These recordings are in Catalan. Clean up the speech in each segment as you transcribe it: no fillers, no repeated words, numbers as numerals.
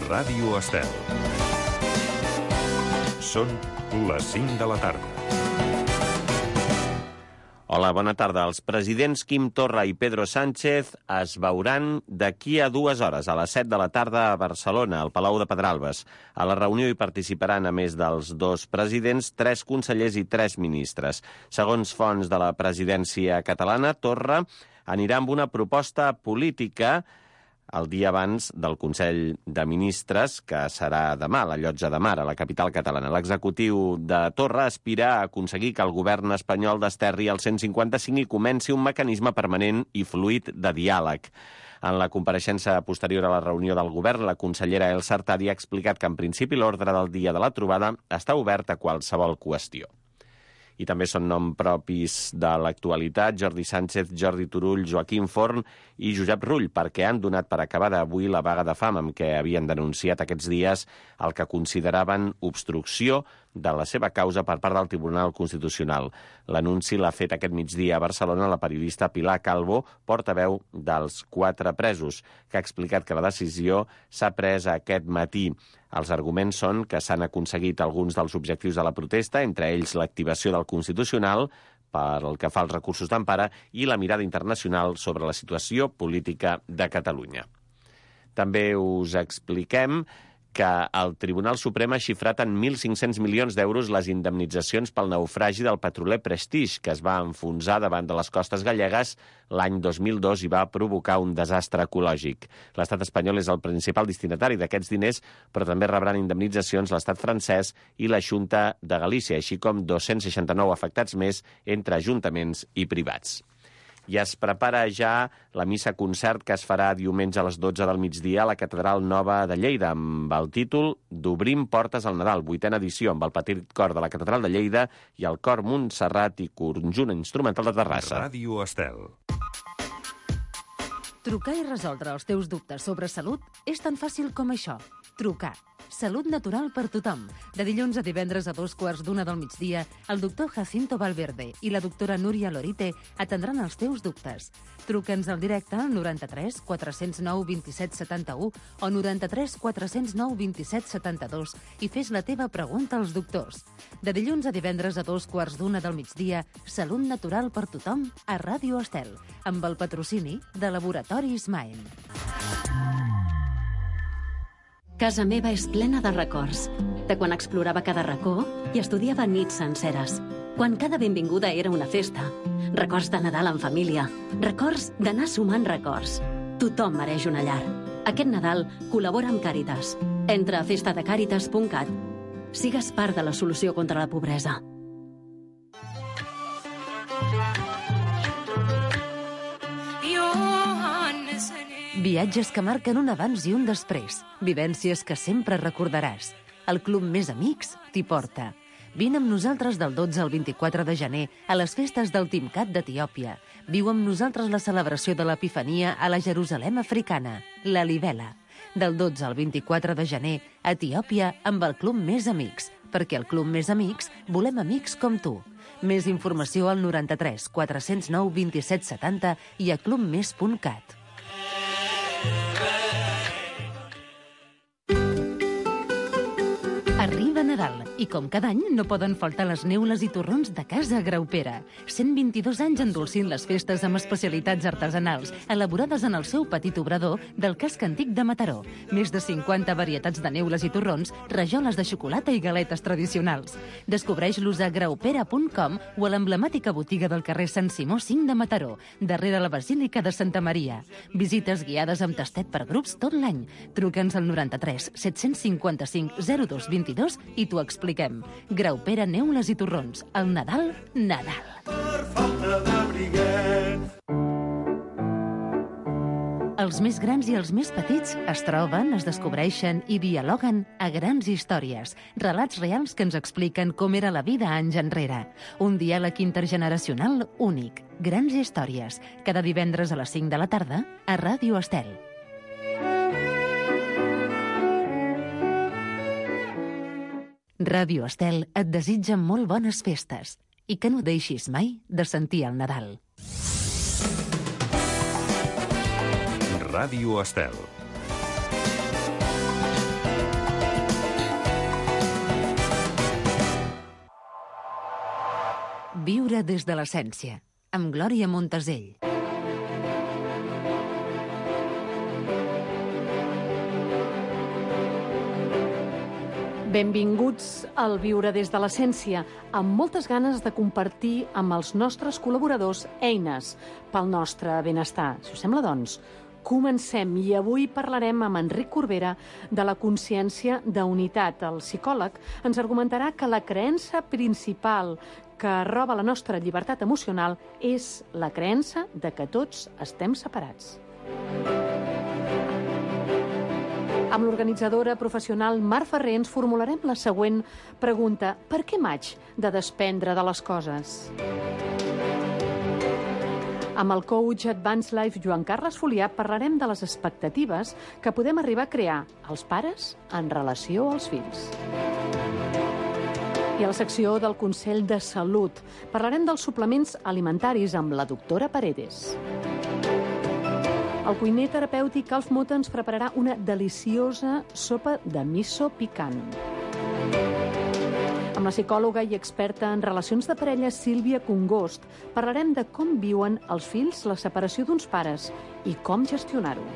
Ràdio Estel. Són les 5 de la tarda. Hola, bona tarda. Els presidents Quim Torra i Pedro Sánchez es veuran d'aquí a 2 hores, a les 7 de la tarda a Barcelona, al Palau de Pedralbes. A la reunió hi participaran, a més dels 2 presidents, 3 consellers i 3 ministres. Segons fonts de la presidència catalana, Torra anirà amb una proposta política el dia abans del Consell de Ministres, que serà demà, a la Llotja de Mar, a la capital catalana. L'executiu de Torra aspira a aconseguir que el govern espanyol desterri el 155 i comenci un mecanisme permanent i fluid de diàleg. En la compareixença posterior a la reunió del govern, la consellera Elsa Artadi ha explicat que, en principi, l'ordre del dia de la trobada està obert a qualsevol qüestió. I també són noms propis de l'actualitat: Jordi Sánchez, Jordi Turull, Joaquim Forn i Josep Rull, perquè han donat per acabada avui la vaga de fam amb què havien denunciat aquests dies el que consideraven obstrucció de la seva causa per part del Tribunal Constitucional. L'anunci l'ha fet aquest migdia a Barcelona la periodista Pilar Calvo, portaveu dels 4 presos, que ha explicat que la decisió s'ha pres aquest matí. Els arguments són que s'han aconseguit alguns dels objectius de la protesta, entre ells l'activació del Constitucional per el que fa als recursos d'empara i la mirada internacional sobre la situació política de Catalunya. També us expliquem que el Tribunal Suprem ha xifrat en 1.500 milions d'euros les indemnitzacions pel naufragi del petroler Prestige, que es va enfonsar davant de les costes gallegues l'any 2002 i va provocar un desastre ecològic. L'estat espanyol és el principal destinatari d'aquests diners, però també rebran indemnitzacions l'estat francès i la Xunta de Galícia, així com 269 afectats més entre ajuntaments i privats. I es prepara ja la missa concert que es farà diumenge a les 12 del migdia a la Catedral Nova de Lleida, amb el títol d'Obrim portes al Nadal, 8a edició, amb el petit cor de la Catedral de Lleida i el cor Montserrat i conjunt instrumental de Terrassa. Ràdio Estel. Trucar i resoldre els teus dubtes sobre salut és tan fàcil com això. Trucar. Salut natural per tothom. De dilluns a divendres a 2:15 del migdia, el doctor Jacinto Valverde i la doctora Núria Lorite atendran els teus dubtes. Truca'ns al directe al 93 409 27 71 o 93 409 27 72 i fes la teva pregunta als doctors. De dilluns a divendres a 2:15 del migdia, Salut natural per tothom a Ràdio Estel, amb el patrocini de Laboratoris Maen. Casa meva és plena de records, de quan explorava cada racó i estudiava nits senceres, quan cada benvinguda era una festa, records de Nadal en família, records d'anar sumant records. Tothom mereix una llar. Aquest Nadal col·labora amb Càritas. Entra a festadecàritas.cat. Sigues part de la solució contra la pobresa. Viatges que marquen un abans i un després. Vivències que sempre recordaràs. El Club Més Amics t'hi porta. Vine amb nosaltres del 12 al 24 de gener a les festes del Timcat d'Etiòpia. Viu amb nosaltres la celebració de l'Epifania a la Jerusalem africana, la Libela. Del 12 al 24 de gener a Etiòpia amb el Club Més Amics, perquè al Club Més Amics volem amics com tu. Més informació al 93 409 27 70 i a clubmes.cat. Arriba Nadal i, com cada any, no poden faltar les neules i torrons de Casa Graupera. 122 anys endolcint les festes amb especialitats artesanals, elaborades en el seu petit obrador del casc antic de Mataró. Més de 50 varietats de neules i torrons, rajoles de xocolata i galetes tradicionals. Descobreix-los a graupera.com o a l'emblemàtica botiga del carrer Sant Simó 5 de Mataró, darrere la Basílica de Santa Maria. Visites guiades amb tastet per grups tot l'any. Truca'ns al 93 755 02 22 i t'ho expliquem. Graupera, neules i torrons. El Nadal, Nadal. Per falta de briguet. Els més grans i els més petits es troben, es descobreixen i dialoguen a grans històries. Relats reals que ens expliquen com era la vida anys enrere. Un diàleg intergeneracional únic. Grans històries. Cada divendres a les 5 de la tarda a Ràdio Estel. Ràdio Estel et desitja molt bones festes i que no deixis mai de sentir el Nadal. Ràdio Estel. Viure des de l'essència, amb Glòria Montesell. Benvinguts al Viure des de l'essència, amb moltes ganes de compartir amb els nostres col·laboradors eines pel nostre benestar. Si us sembla, doncs, comencem. I avui parlarem amb Enric Corbera de la consciència d'unitat. El psicòleg ens argumentarà que la creença principal que roba la nostra llibertat emocional és la creença de que tots estem separats. Amb l'organitzadora professional Mar Ferrer ens formularem la següent pregunta. Per què m'haig de desprendre de les coses? Amb el coach Advanced Life Joan Carles Folià parlarem de les expectatives que podem arribar a crear els pares en relació als fills. I a la secció del Consell de Salut parlarem dels suplements alimentaris amb la doctora Paredes. El cuiner terapèutic Alf Mota ens prepararà una deliciosa sopa de miso picant. Amb la psicòloga i experta en relacions de parella Sílvia Congost parlarem de com viuen els fills la separació d'uns pares i com gestionar-ho.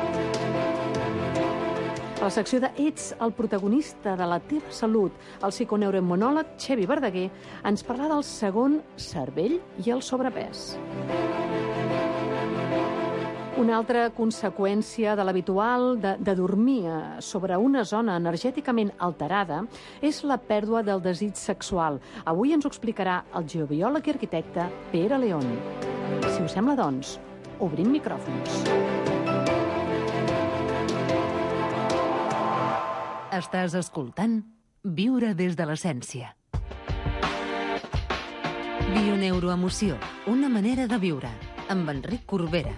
A la secció de Ets el protagonista de la teva salut, el psiconeuroimmunòleg Xevi Verdaguer ens parlarà del segon cervell i el sobrepès. Una altra conseqüència de l'habitual de dormir sobre una zona energèticament alterada és la pèrdua del desig sexual. Avui ens ho explicarà el geobiòleg i arquitecte Pere León. Si us sembla, doncs, obrim micròfons. Estàs escoltant Viure des de l'essència. Bioneuroemoció, una manera de viure, amb Enric Corbera.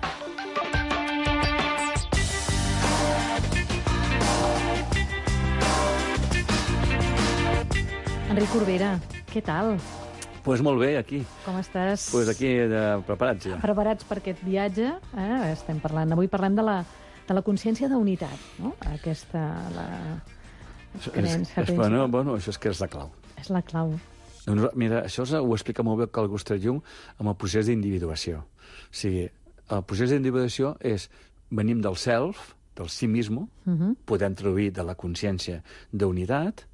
Enric Corbera, què tal? Pues molt bé, aquí. Com estàs? Pues aquí, preparats ja. Preparats per aquest viatge. Avui parlem de la consciència d'unitat, no? Aquesta, la creença principal. Bueno, això és que és la clau. És la clau. Doncs mira, això ho explica molt bé Carl Gustav Jung amb el procés d'individuació. O sigui, el procés d'individuació és venim del self, del sí mismo, podem traduir de la consciència d'unitat,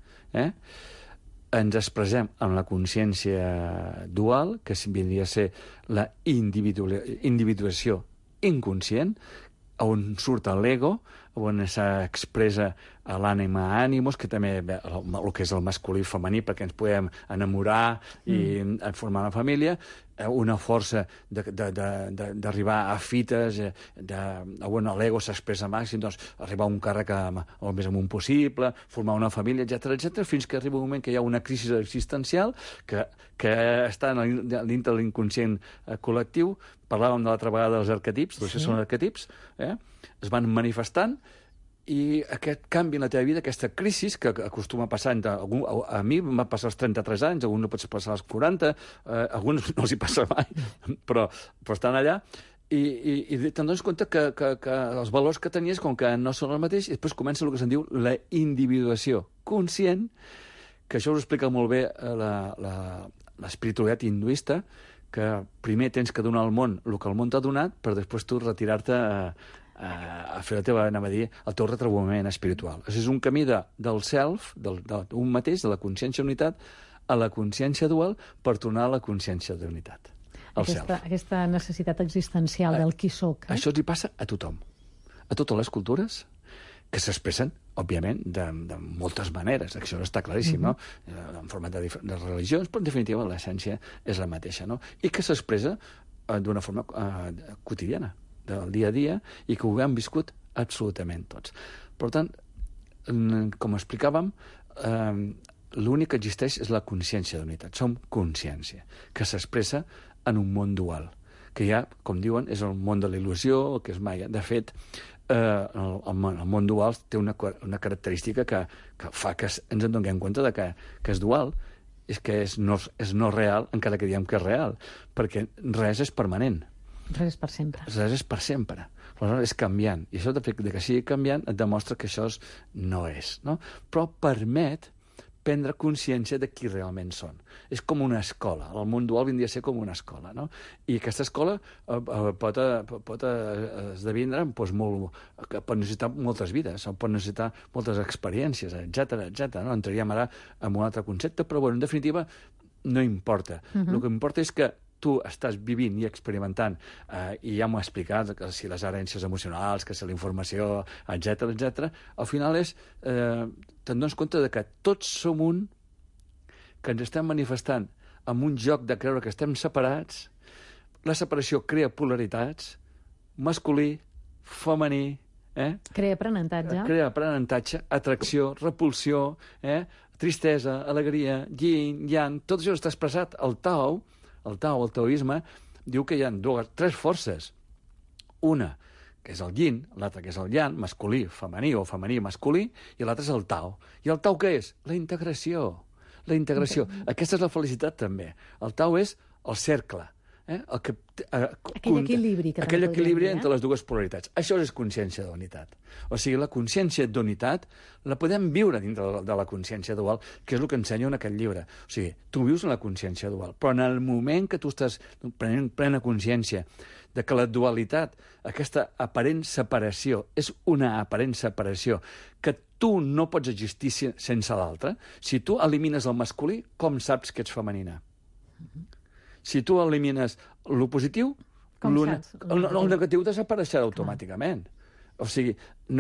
ens expressem en la consciència dual, que vindria a ser la individuació inconscient, on surt l'ego, on s'expressa l'ànima ànimos, que també el que és el masculí i femení, perquè ens podem enamorar i formar una família, una força d'arribar a fites, on l'ego s'expressa màxim, doncs arribar a un càrrec el més amunt possible, formar una família, etc, fins que arriba un moment que hi ha una crisi existencial que està dintre de l'inconscient col·lectiu. Parlàvem de l'altra vegada dels arquetips, doncs això són arquetips, es van manifestant, i aquest canvi en la teva vida, aquesta crisi que acostuma a passar, a mi em va passar als 33 anys, a alguns no pot passar als 40, a alguns no els hi passa mai, però estan allà, i te'n dones compte que els valors que tenies, com que no són el mateix, i després comença el que se'n diu la individuació conscient, que això us explica molt bé l'espiritualitat hinduista, que primer tens que donar al món el que el món t'ha donat, per després tu retirar-te a fer el teu retrobament espiritual. És un camí del self, d'un mateix, de la consciència d'unitat, a la consciència dual, per tornar a la consciència d'unitat. Aquesta necessitat existencial del qui soc. Això hi passa a tothom. A totes les cultures, que s'expressen, òbviament, de moltes maneres. Això està claríssim, no? En format de religions, però en definitiva l'essència és la mateixa, no? I que s'expressa d'una forma quotidiana, del dia a dia, i que ho hem viscut absolutament tots. Per tant, com explicàvem, l'únic que existeix és la consciència d'unitat. Som consciència, que s'expressa en un món dual, que ja, com diuen, és el món de la il·lusió, el que és Maia. De fet, el món dual té una característica que fa que ens en donem compte de que és dual, és que és no real, encara que diem que és real, perquè res és permanent. Res és per sempre. Res és per sempre. Aleshores és canviant. I això, de que sigui canviant, et demostra que això no és. No? Però permet prendre consciència de qui realment són. És com una escola. El món dual vindria a ser com una escola, no? I aquesta escola pot esdevindre, doncs, pot necessitar moltes vides, o pot necessitar moltes experiències, etc. No? Entraríem ara en un altre concepte, però, bueno, en definitiva, no importa. El que importa és que tu estàs vivint i experimentant, i ja m'ho ha explicat, que si les herències emocionals, que si la informació, etc. Al final és, te'n dones compte de que tots som un, que ens estem manifestant amb un joc de creure que estem separats. La separació crea polaritats, masculí, femení, Crea aprenentatge. Crea aprenentatge, atracció, repulsió, tristesa, alegria, yin, yang, tot això està expressat. El taoisme, diu que hi ha tres forces. Una, que és el yin, l'altra que és el yang, masculí, femení, o femení, masculí, i l'altre és el tao. I el tao què és? La integració. La integració. Aquesta és la felicitat, també. El tao és el cercle. Aquell equilibri. Aquell equilibri entre les dues polaritats. Això és consciència d'unitat. O sigui, la consciència d'unitat la podem viure dintre de la consciència dual, que és el que ensenya en aquest llibre. O sigui, tu vius en la consciència dual, però en el moment que tu estàs prenent plena consciència de que la dualitat, aquesta aparent separació, és una aparent separació, que tu no pots existir sense l'altre. Si tu elimines el masculí, com saps que ets femenina? Si tu elimines el positiu, el negatiu desapareixerà automàticament. O sigui,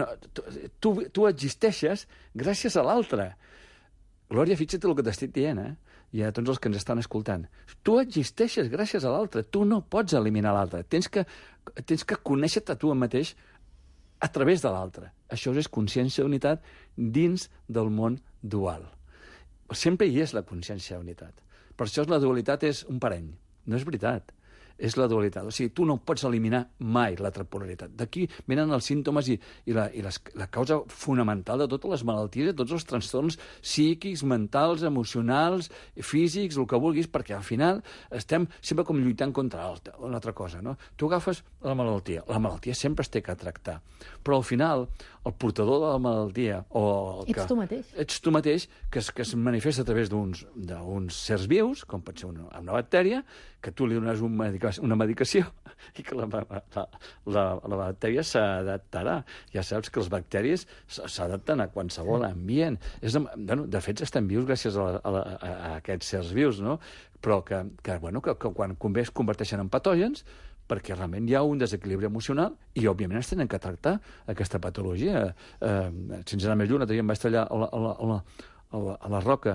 tu existeixes gràcies a l'altre. Glòria, fixa't el que t'estic dient, i a tots els que ens estan escoltant. Tu existeixes gràcies a l'altre. Tu no pots eliminar l'altre. Tens que conèixer-te a tu mateix a través de l'altre. Això és consciència d'unitat dins del món dual. Sempre hi és la consciència d'unitat. Per això la dualitat és un parany. No és veritat. És la dualitat. O sigui, tu no pots eliminar mai l'altra polaritat. D'aquí venen els símptomes i la causa fonamental de totes les malalties, de tots els trastorns psíquics, mentals, emocionals, físics, el que vulguis, perquè al final estem sempre com lluitant contra una altra cosa, no? Tu agafes la malaltia sempre es té que tractar, però al final el portador de la malaltia ets tu mateix. Ets tu mateix, que es manifesta a través d'uns sers vius, com pot ser una bactèria, que tu li dones una medicació i que la bactèria s'adaptarà. Ja saps que les bactèries s'adapten a qualsevol ambient. De fet, estem vius gràcies a aquests sers vius, no? Però que quan convé es converteixen en patògens perquè realment hi ha un desequilibri emocional i, òbviament, es tenen que tractar aquesta patologia. Sense anar més lluny, l'altre dia em vaig tallar a la roca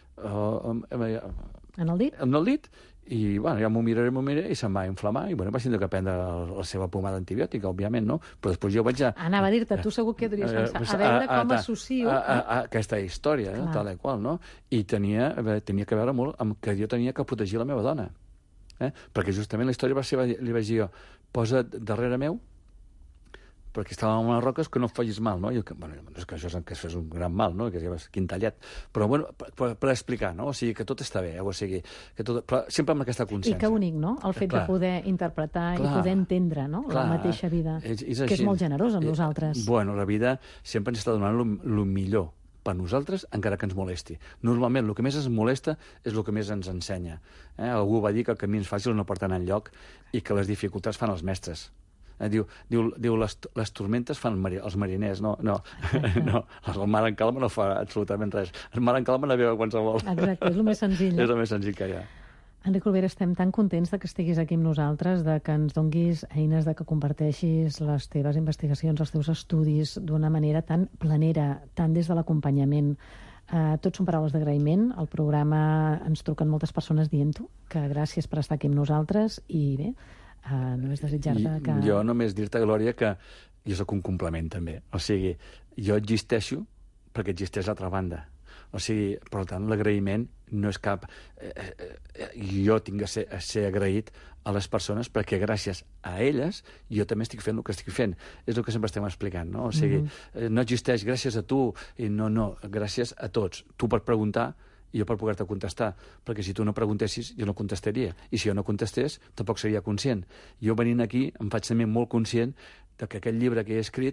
en el dit? En el dit, i ja m'ho miraré i se'm va inflamar i vaig tindre que prendre la seva pomada antibiòtica, òbviament, no? Però després jo vaig Anava a dir-te, tu segur que podries pensar, a veure com associo aquesta història, tal i qual, no? I tenia que veure molt amb que jo tenia que protegir la meva dona. Perquè justament la història va ser, li vaig dir jo, posa't darrere meu, perquè estàvem amb les roques, que no et facis mal, no? És que això és que es fes un gran mal, no? Que és quintallet. Però, per explicar, no? O sigui, que tot està bé, o sigui, però sempre amb aquesta consciència. I que bonic, no? El fet de poder interpretar i poder entendre, no? La mateixa vida, que és molt generosa amb nosaltres. Bueno, la vida sempre ens està donant el millor per nosaltres, encara que ens molesti. Normalment, el que més ens molesta és el que més ens ensenya. Algú va dir que els camins fàcils no porten enlloc i que les dificultats fan els mestres. Diu les tormentes fan els mariners. No, el mar en calma no fa absolutament res. El mar en calma navega qualsevol. Exacte, és el més senzill. És el més senzill que hi ha. Enric Olvera, estem tan contents de que estiguis aquí amb nosaltres, de que ens donguis eines, de que comparteixis les teves investigacions, els teus estudis d'una manera tan planera, tant des de l'acompanyament. Tots són paraules d'agraïment. Al programa ens truquen moltes persones dient-ho, que gràcies per estar aquí amb nosaltres i bé, només desitjar-te que... Jo només dir-te, Glòria, que jo sóc un complement, també. O sigui, jo existeixo perquè existeix l'altra banda. O sigui, per tant, l'agraïment no és cap... Jo tinc de ser agraït a les persones perquè gràcies a elles jo també estic fent el que estic fent. És el que sempre estem explicant, no? O sigui, no existeix gràcies a tu i no, gràcies a tots. Tu per preguntar i jo per poder-te contestar, perquè si tu no preguntessis, jo no contestaria. I si jo no contestés, tampoc seria conscient. Jo venint aquí em faig també molt conscient de que aquest llibre que he escrit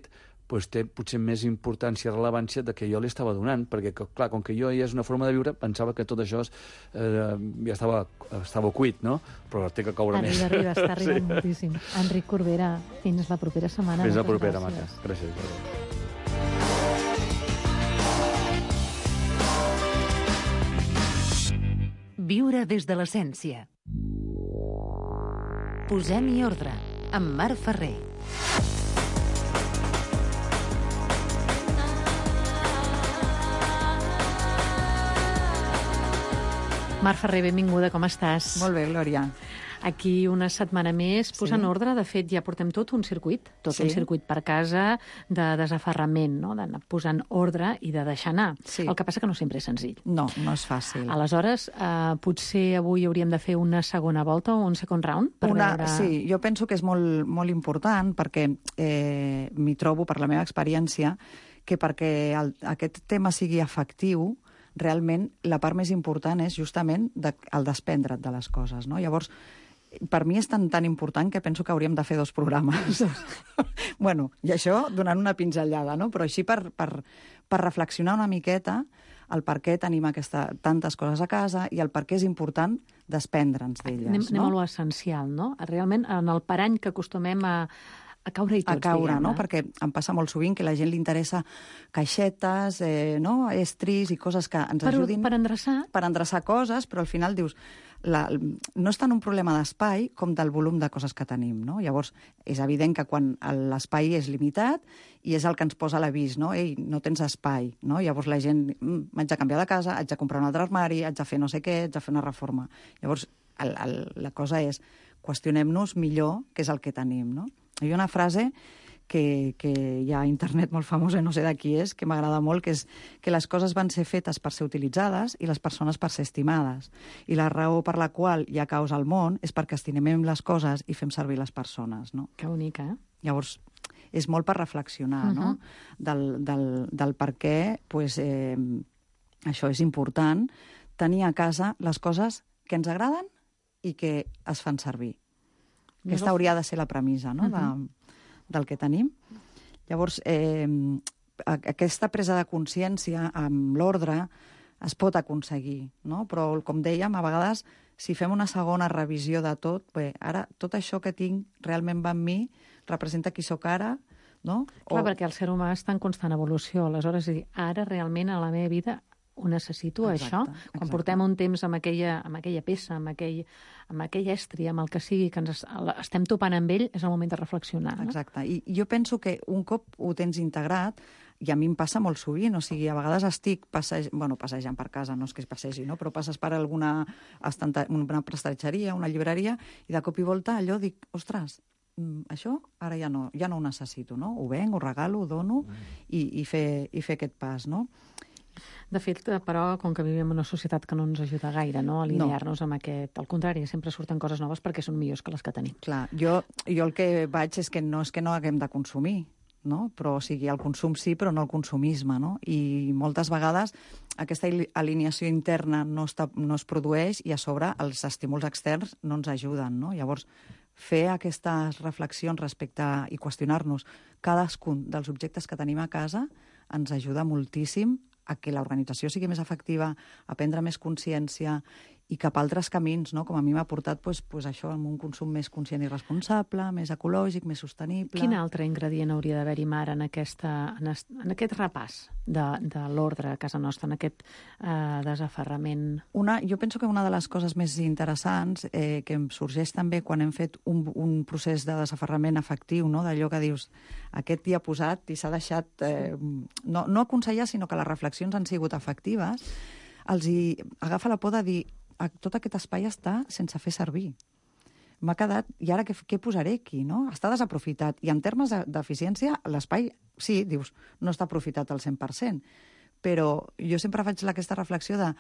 doncs té potser més importància i rellevància de que jo li estava donant, perquè, clar, com que jo ja és una forma de viure, pensava que tot això ja estava cuit, no? Però té que coure més. Arriba, està arribant moltíssim. Enric Corbera, fins la propera setmana. Fins la propera, gràcies. Marta. Gràcies. Viure des de l'essència. Posem-hi ordre, amb Marc Ferrer. Marc Ferrer, benvinguda, com estàs? Molt bé, Glòria. Aquí una setmana més, posant ordre. De fet, ja portem tot un circuit per casa de desaferrament, no? D'anar posant ordre i de deixar anar. Sí. El que passa que no sempre és senzill. No, no és fàcil. Aleshores, potser avui hauríem de fer una segona volta o un second round? Veure... Sí, jo penso que és molt, molt important perquè m'hi trobo, per la meva experiència, que perquè aquest tema sigui efectiu, realment la part més important és justament el desprendre't de les coses, no? Llavors, per mi és tan important que penso que hauríem de fer 2 programes. Bueno, i això donant una pinzellada, no? Però així per reflexionar una miqueta el per què tenim tantes coses a casa i el per què és important desprendre'ns d'elles. Anem a lo essencial, no? Realment, en el parany que acostumem a caure-hi tots, no? Perquè em passa molt sovint que a la gent li interessa caixetes, estris i coses que ens ajudin... Per endreçar? Per endreçar coses, però al final dius... no és tant un problema d'espai com del volum de coses que tenim, no? Llavors, és evident que quan l'espai és limitat i és el que ens posa l'avís, no? Ei, no tens espai, no? Llavors la gent, m'haig de canviar de casa, haig de comprar un altre armari, haig de fer no sé què, haig de fer una reforma. Llavors, la cosa és, qüestionem-nos millor què és el que tenim, no? Hi ha una frase que hi ha a internet molt famosa, no sé de qui és, que m'agrada molt, que és que les coses van ser fetes per ser utilitzades i les persones per ser estimades. I la raó per la qual hi ha caos al món és perquè estimem les coses i fem servir les persones, no? Que bonica, eh? Llavors, és molt per reflexionar, no? Del per què, això és important, tenir a casa les coses que ens agraden i que es fan servir. Aquesta hauria de ser la premissa, no? Del que tenim. Llavors, aquesta presa de consciència amb l'ordre es pot aconseguir, no? Però, com dèiem, a vegades, si fem una segona revisió de tot, ara tot això que tinc realment va amb mi, representa qui sóc ara, no? Clar, perquè el ser humà està en constant evolució. Aleshores, és dir, ara realment a la meva vida ho necessito, això. Quan portem un temps amb aquella peça, amb aquell estri, amb el que sigui, que estem topant amb ell, és el moment de reflexionar. No? Exacte. I jo penso que un cop ho tens integrat, i a mi em passa molt sovint, o sigui, a vegades estic passejant per casa, no és que es passegi, no? Però passes per una prestatgeria, una llibreria, i de cop i volta allò dic, ostres, això ara ja no ho necessito, no? Ho venc, ho regalo, ho dono, i fer aquest pas, no? De fet, però, com que vivim en una societat que no ens ajuda gaire, no?, a alinear-nos amb aquest... Al contrari, sempre surten coses noves perquè són millors que les que tenim. Clar, jo el que vaig és que no haguem de consumir, no? Però, o sigui, el consum sí, però no el consumisme, no? I moltes vegades aquesta alineació interna no es produeix i a sobre els estímuls externs no ens ajuden, no? Llavors, fer aquestes reflexions respecte i qüestionar-nos cadascun dels objectes que tenim a casa ens ajuda moltíssim a que l'organització sigui més efectiva, a prendre més consciència i cap a altres camins, no? Com a mi m'ha portat això, amb un consum més conscient i responsable, més ecològic, més sostenible. Quin altre ingredient hauria d'haver-hi, Mar, en aquest repàs de l'ordre a casa nostra, en aquest desaferrament? Jo penso que una de les coses més interessants que em sorgeix també quan hem fet un procés de desaferrament efectiu, no? D'allò que dius, aquest dia posat i s'ha deixat, no aconsellar, sinó que les reflexions han sigut efectives, els agafa la por de dir tot aquest espai està sense fer servir. M'ha quedat, i ara què posaré aquí, no? Està desaprofitat. I en termes d'eficiència, l'espai, sí, dius, no està aprofitat al 100%, però jo sempre faig aquesta reflexió de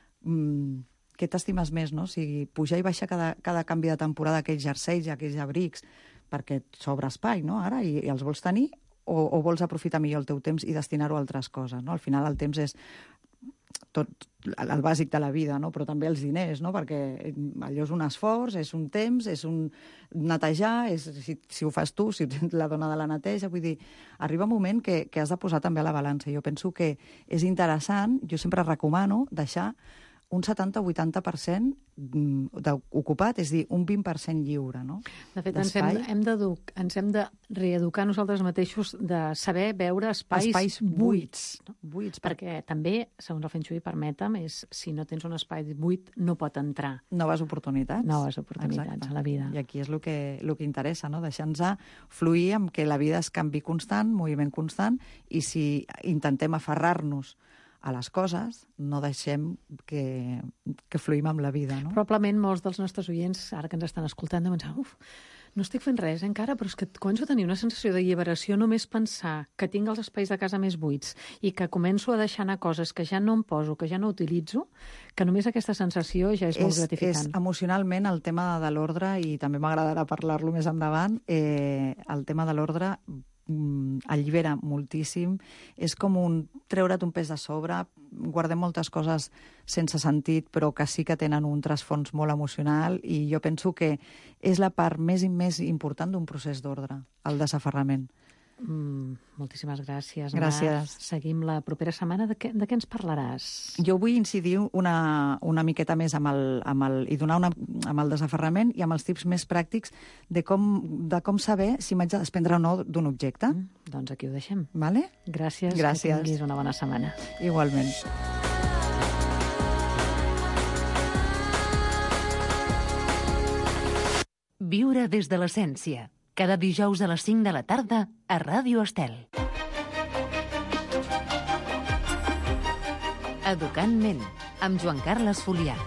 què t'estimes més, no? O sigui, pujar i baixar cada canvi de temporada aquells jerseis i aquells abrics, perquè et sobra espai, no?, ara, i els vols tenir, o vols aprofitar millor el teu temps i destinar-ho a altres coses, no? Al final el temps és tot el bàsic de la vida, no? Però també els diners, no? Perquè allò és un esforç, és un temps, és un netejar, si ho fas tu, si tens la dona de la neteja, vull dir, arriba un moment que has de posar també a la balança. Jo penso que és interessant, jo sempre recomano deixar un 70-80% ocupat, és a dir, un 20% lliure, no? De fet, ens hem de reeducar nosaltres mateixos de saber veure espais buits. No? Buits. Perquè també, segons el Feng Shui, permetem, si no tens un espai buit, no pot entrar. Noves oportunitats. Exacte. A la vida. I aquí és el que interessa, no? Deixar-nos fluir amb que la vida és canvi constant, moviment constant, i si intentem aferrar-nos a les coses, no deixem que fluïm amb la vida, no? Probablement molts dels nostres oients, ara que ens estan escoltant, deuen pensar, no estic fent res encara, però és que començo a tenir una sensació d'alliberació només pensar que tinc els espais de casa més buits i que començo a deixar anar coses que ja no em poso, que ja no utilitzo, que només aquesta sensació ja és molt gratificant. És emocionalment el tema de l'ordre, i també m'agradarà parlar-lo més endavant, el tema de l'ordre allibera moltíssim, és com treure't un pes de sobre, guardem moltes coses sense sentit, però que sí que tenen un trasfons molt emocional, i jo penso que és la part més important d'un procés d'ordre, el desaferrament. Moltíssimes gràcies. Gràcies. Seguim la propera setmana. De què ens parlaràs? Jo vull incidir una miqueta més i donar amb el desaferrament i amb els tips més pràctics de com saber si m'haig de desprendre o no d'un objecte. Doncs aquí ho deixem. Vale? Gràcies. Gràcies. Que tinguis una bona setmana. Igualment. Viure des de l'essència. Cada dijous a les 5 de la tarda a Ràdio Estel. Educant ment, amb Joan Carles Folià.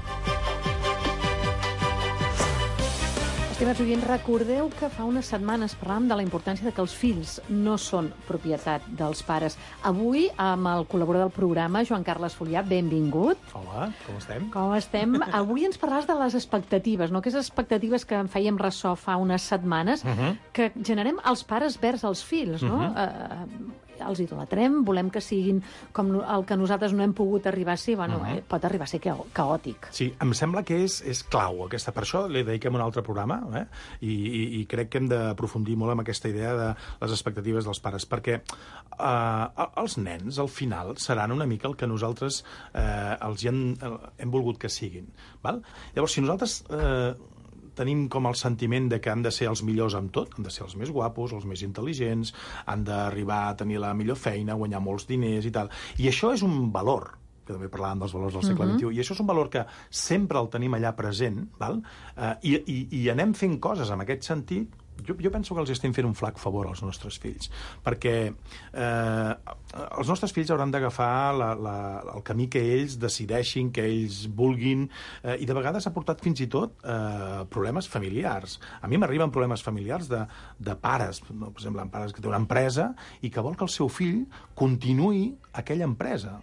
Estimats oients, recordeu que fa unes setmanes parlàvem de la importància de que els fills no són propietat dels pares. Avui, amb el col·laborador del programa, Joan Carles Folià, benvingut. Hola, com estem? Com estem? Avui ens parlaràs de les expectatives, no? Aquestes expectatives que en fèiem ressò fa unes setmanes, que generem els pares vers els fills, no? Els idolatrem, volem que siguin com el que nosaltres no hem pogut arribar a ser. Bueno, pot arribar a ser caòtic. Sí, em sembla que és clau aquesta. Per això li dediquem un altre programa, i crec que hem d'aprofundir molt en aquesta idea de les expectatives dels pares, perquè els nens, al final, seran una mica el que nosaltres els hem volgut que siguin. Val? Llavors, si nosaltres tenim com el sentiment de que han de ser els millors amb tot, han de ser els més guapos, els més intel·ligents, han d'arribar a tenir la millor feina, guanyar molts diners i tal. I això és un valor, que també parlàvem dels valors del segle XXI, i això és un valor que sempre el tenim allà present, val? I anem fent coses en aquest sentit. Jo penso que els estem fent un flac favor als nostres fills, perquè els nostres fills hauran d'agafar el camí que ells decideixin, que ells vulguin, i de vegades ha portat fins i tot problemes familiars. A mi m'arriben problemes familiars de pares, per exemple, pares que té una empresa i que vol que el seu fill continuï aquella empresa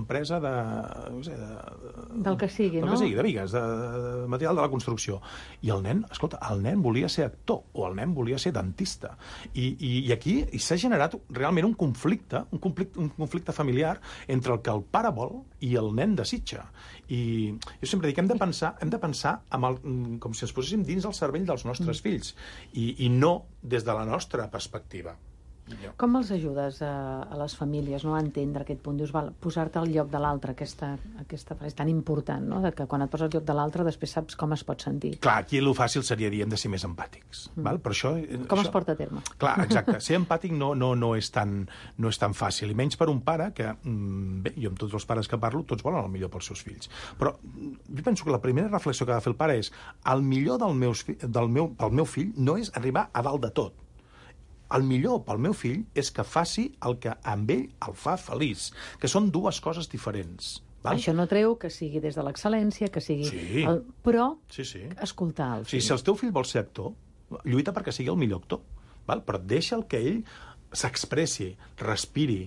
del que sigui, no? Del que sigui, de bigues, de material de la construcció. I el nen volia ser actor, o el nen volia ser dentista. I aquí s'ha generat realment un conflicte familiar entre el que el pare vol i el nen desitja. I jo sempre dic que hem de pensar com si ens poséssim dins el cervell dels nostres fills, i no des de la nostra perspectiva. Com els ajudes a les famílies, no, a entendre aquest punt? Dius, posar-te al lloc de l'altre, aquesta frase tan important, no?, de que quan et poses al lloc de l'altre després saps com es pot sentir. Clar, aquí el fàcil seria dir hem de ser més empàtics. Val? Per això, com es porta a terme? Clar, exacte. Ser empàtic no és tan fàcil, i menys per un pare que, bé, jo amb tots els pares que parlo, tots volen el millor pels seus fills. Però jo penso que la primera reflexió que ha de fer el pare és el millor pel meu fill no és arribar a dalt de tot. El millor pel meu fill és que faci el que amb ell el fa feliç, que són dues coses diferents. Val? Això no treu que sigui des de l'excel·lència, que sigui... Sí. Però sí. escoltar el fill. Si el teu fill vol ser actor, lluita perquè sigui el millor actor. Val? Però deixa'l que ell s'expressi, respiri,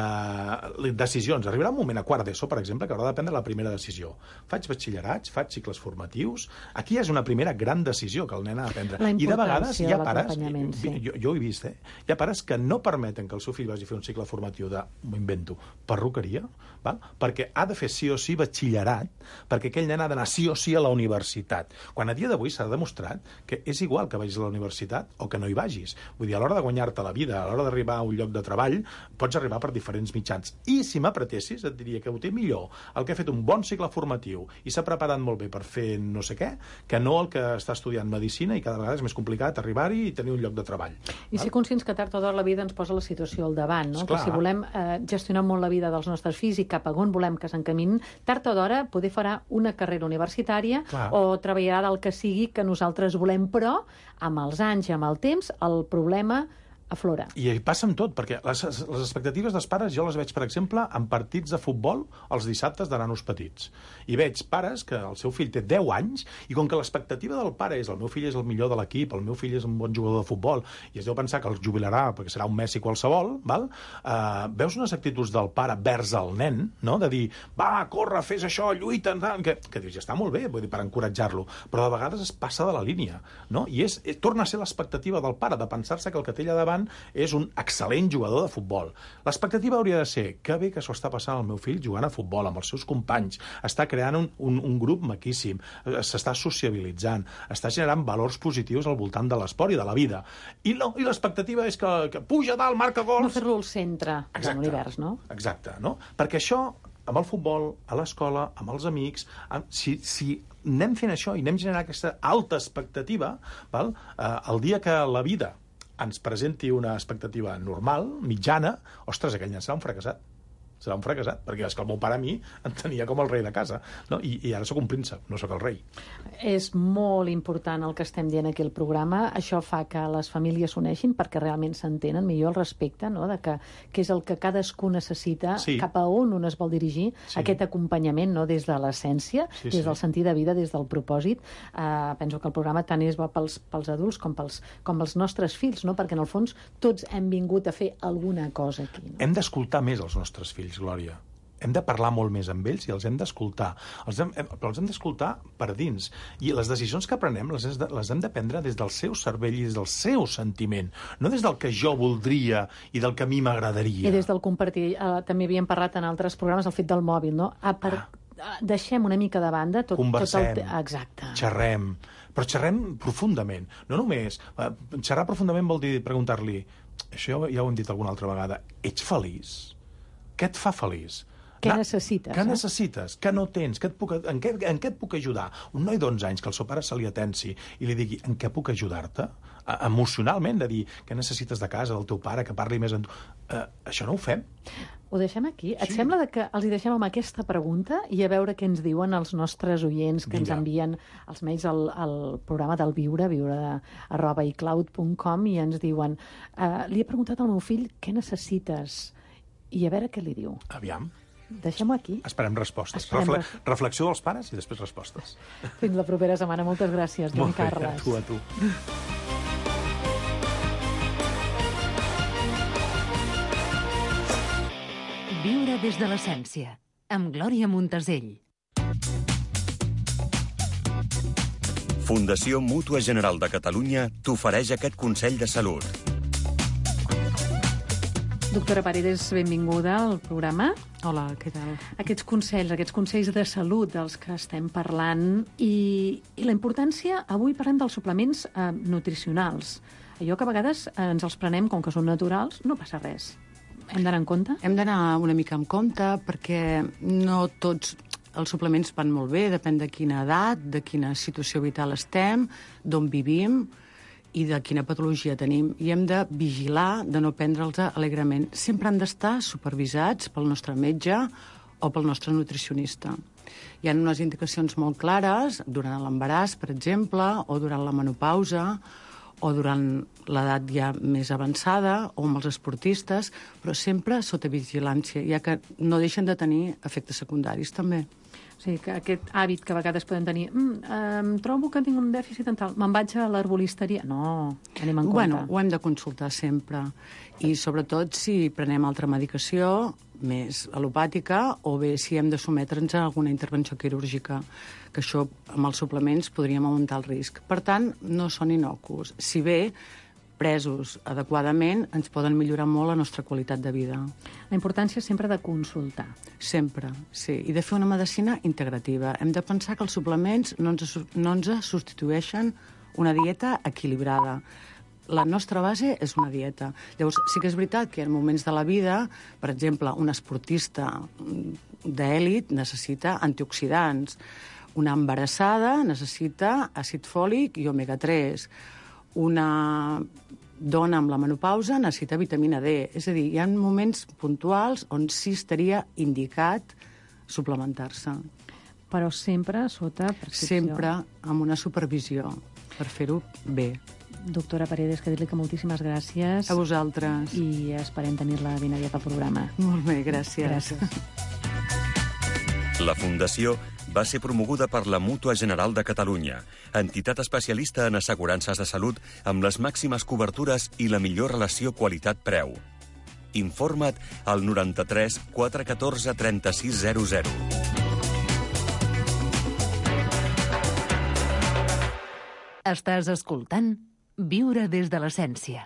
decisions. Arribarà un moment a quart d'ESO, per exemple, que haurà de prendre la primera decisió. Faig batxillerats, faig cicles formatius... Aquí és una primera gran decisió que el nen ha de prendre. I de vegades hi ha pares, jo ho he vist, hi ha pares que no permeten que el seu fill vagi a fer un cicle formatiu de, m'ho invento, perruqueria, val? Perquè ha de fer sí o sí batxillerat, perquè aquell nen ha d'anar sí o sí a la universitat. Quan a dia d'avui s'ha demostrat que és igual que vagis a la universitat o que no hi vagis. Vull dir, a l'hora de guanyar-te la vida, a l'hora d'arribar a un lloc de treball, pots arribar per diferents mitjans. I si m'apretessis, et diria que ho té millor el que ha fet un bon cicle formatiu i s'ha preparat molt bé per fer no sé què, que no el que està estudiant medicina i cada vegada és més complicat arribar-hi i tenir un lloc de treball. I ser conscients que tard o d'hora la vida ens posa la situació al davant, no? Que si volem gestionar molt la vida dels nostres fills i cap a on volem que s'encaminin, tard o d'hora poder farà una carrera universitària o treballarà del que sigui que nosaltres volem, però amb els anys i amb el temps el problema aflora. I passa amb tot, perquè les expectatives dels pares jo les veig, per exemple, en partits de futbol els dissabtes de nanos petits. I veig pares que el seu fill té 10 anys i com que l'expectativa del pare és el meu fill és el millor de l'equip, el meu fill és un bon jugador de futbol i es deu pensar que el jubilarà perquè serà un Messi qualsevol, val? Veus unes actituds del pare vers el nen, no? De dir, va, corre, fes això, lluita, que dius, ja està molt bé, vull dir, per encoratjar-lo, però de vegades es passa de la línia, no? I torna a ser l'expectativa del pare de pensar-se que el que té allà davant és un excel·lent jugador de futbol. L'expectativa hauria de ser que bé que s'ho està passant el meu fill jugant a futbol amb els seus companys, està creant un grup maquíssim, s'està sociabilitzant, està generant valors positius al voltant de l'esport i de la vida. I l'expectativa és que puja dalt, marca gols... No fer-lo al centre de l'univers, no? Exacte, no? Perquè això, amb el futbol, a l'escola, amb els amics, si anem fent això i anem generant aquesta alta expectativa, val? El dia que la vida ens presenti una expectativa normal, mitjana, ostres, aquell nen serà un fracassat. Serà un fracassat, perquè és que el meu pare a mi em tenia com el rei de casa, no? I ara sóc un príncep, no sóc el rei. És molt important el que estem dient aquí al programa. Això fa que les famílies s'uneixin perquè realment s'entenen millor el respecte, no? De que és el que cadascú necessita, cap a on un es vol dirigir, aquest acompanyament, no? Des de l'essència, des del sentir de vida, des del propòsit. Penso que el programa tant és bo pels adults com pels nostres fills, no? Perquè en el fons tots hem vingut a fer alguna cosa aquí. No? Hem d'escoltar més els nostres fills, Glòria. Hem de parlar molt més amb ells i els hem d'escoltar. Però els hem d'escoltar per dins. I les decisions que prenem les hem de prendre des del seu cervell i des del seu sentiment, no des del que jo voldria i del que a mi m'agradaria. I des del compartir. També havíem parlat en altres programes el fet del mòbil, no? Deixem una mica de banda tot conversem, exacte. Xerrem, però xerrem profundament. No només. Xerrar profundament vol dir preguntar-li, això ja ho hem dit alguna altra vegada, ets feliç? Què et fa feliç? Què necessites? Què necessites? Què no tens? En què et puc ajudar? Un noi d'11 anys que el seu pare se li atenci i li digui en què puc ajudar-te? Emocionalment, de dir què necessites de casa, del teu pare, que parli més amb tu. Això no ho fem. Ho deixem aquí? Et sembla que els hi deixem amb aquesta pregunta i a veure què ens diuen els nostres oients que ens envien els mails al programa del Viure @icloud.com i ens diuen li he preguntat al meu fill què necessites i a veure què li diu. Aviam. Deixem-ho aquí. Esperem respostes. Reflexió dels pares i després respostes. Fins la propera setmana. Moltes gràcies, Joan Carles. A tu. Viure des de l'essència, amb Glòria Montesell. Fundació Mútua General de Catalunya t'ofereix aquest consell de salut. Doctora Paredes, benvinguda al programa. Hola, què tal? Aquests consells de salut dels que estem parlant i la importància, avui parlem dels suplements nutricionals. Allò que a vegades ens els prenem, com que són naturals, no passa res. Hem d'anar en compte? Hem d'anar una mica en compte perquè no tots els suplements van molt bé, depèn de quina edat, de quina situació vital estem, d'on vivim i de quina patologia tenim. I hem de vigilar de no prendre'ls alegrement. Sempre han d'estar supervisats pel nostre metge o pel nostre nutricionista. Hi ha unes indicacions molt clares durant l'embaràs, per exemple, o durant la menopausa, o durant l'edat ja més avançada, o amb els esportistes, però sempre sota vigilància, ja que no deixen de tenir efectes secundaris, també. O sigui, que aquest hàbit que a vegades podem tenir, trobo que tinc un dèficit en tal, me'n vaig a l'herbolisteria. No, anem en compte. Bueno, ho hem de consultar sempre. I sobretot si prenem altra medicació, més alopàtica, o bé si hem de sometre'ns a alguna intervenció quirúrgica, que això amb els suplements podríem augmentar el risc. Per tant, no són innocus. Si bé presos adequadament, ens poden millorar molt la nostra qualitat de vida. La importància sempre de consultar. Sempre, sí. I de fer una medicina integrativa. Hem de pensar que els suplements no ens substitueixen una dieta equilibrada. La nostra base és una dieta. Llavors, sí que és veritat que en moments de la vida, per exemple, un esportista d'èlit necessita antioxidants. Una embarassada necessita àcid fòlic i omega-3. Una dona amb la menopausa necessita vitamina D. És a dir, hi ha moments puntuals on sí estaria indicat suplementar-se. Però sempre sota prescripció. Sempre amb una supervisió, per fer-ho bé. Doctora Paredes, que dir-li que moltíssimes gràcies. A vosaltres. I esperem tenir-la ben aviat al programa. Molt bé, gràcies. La Fundació va ser promoguda per la Mútua General de Catalunya, entitat especialista en assegurances de salut amb les màximes cobertures i la millor relació qualitat-preu. Informa't al 93 414 3600. Estàs escoltant Viure des de l'essència.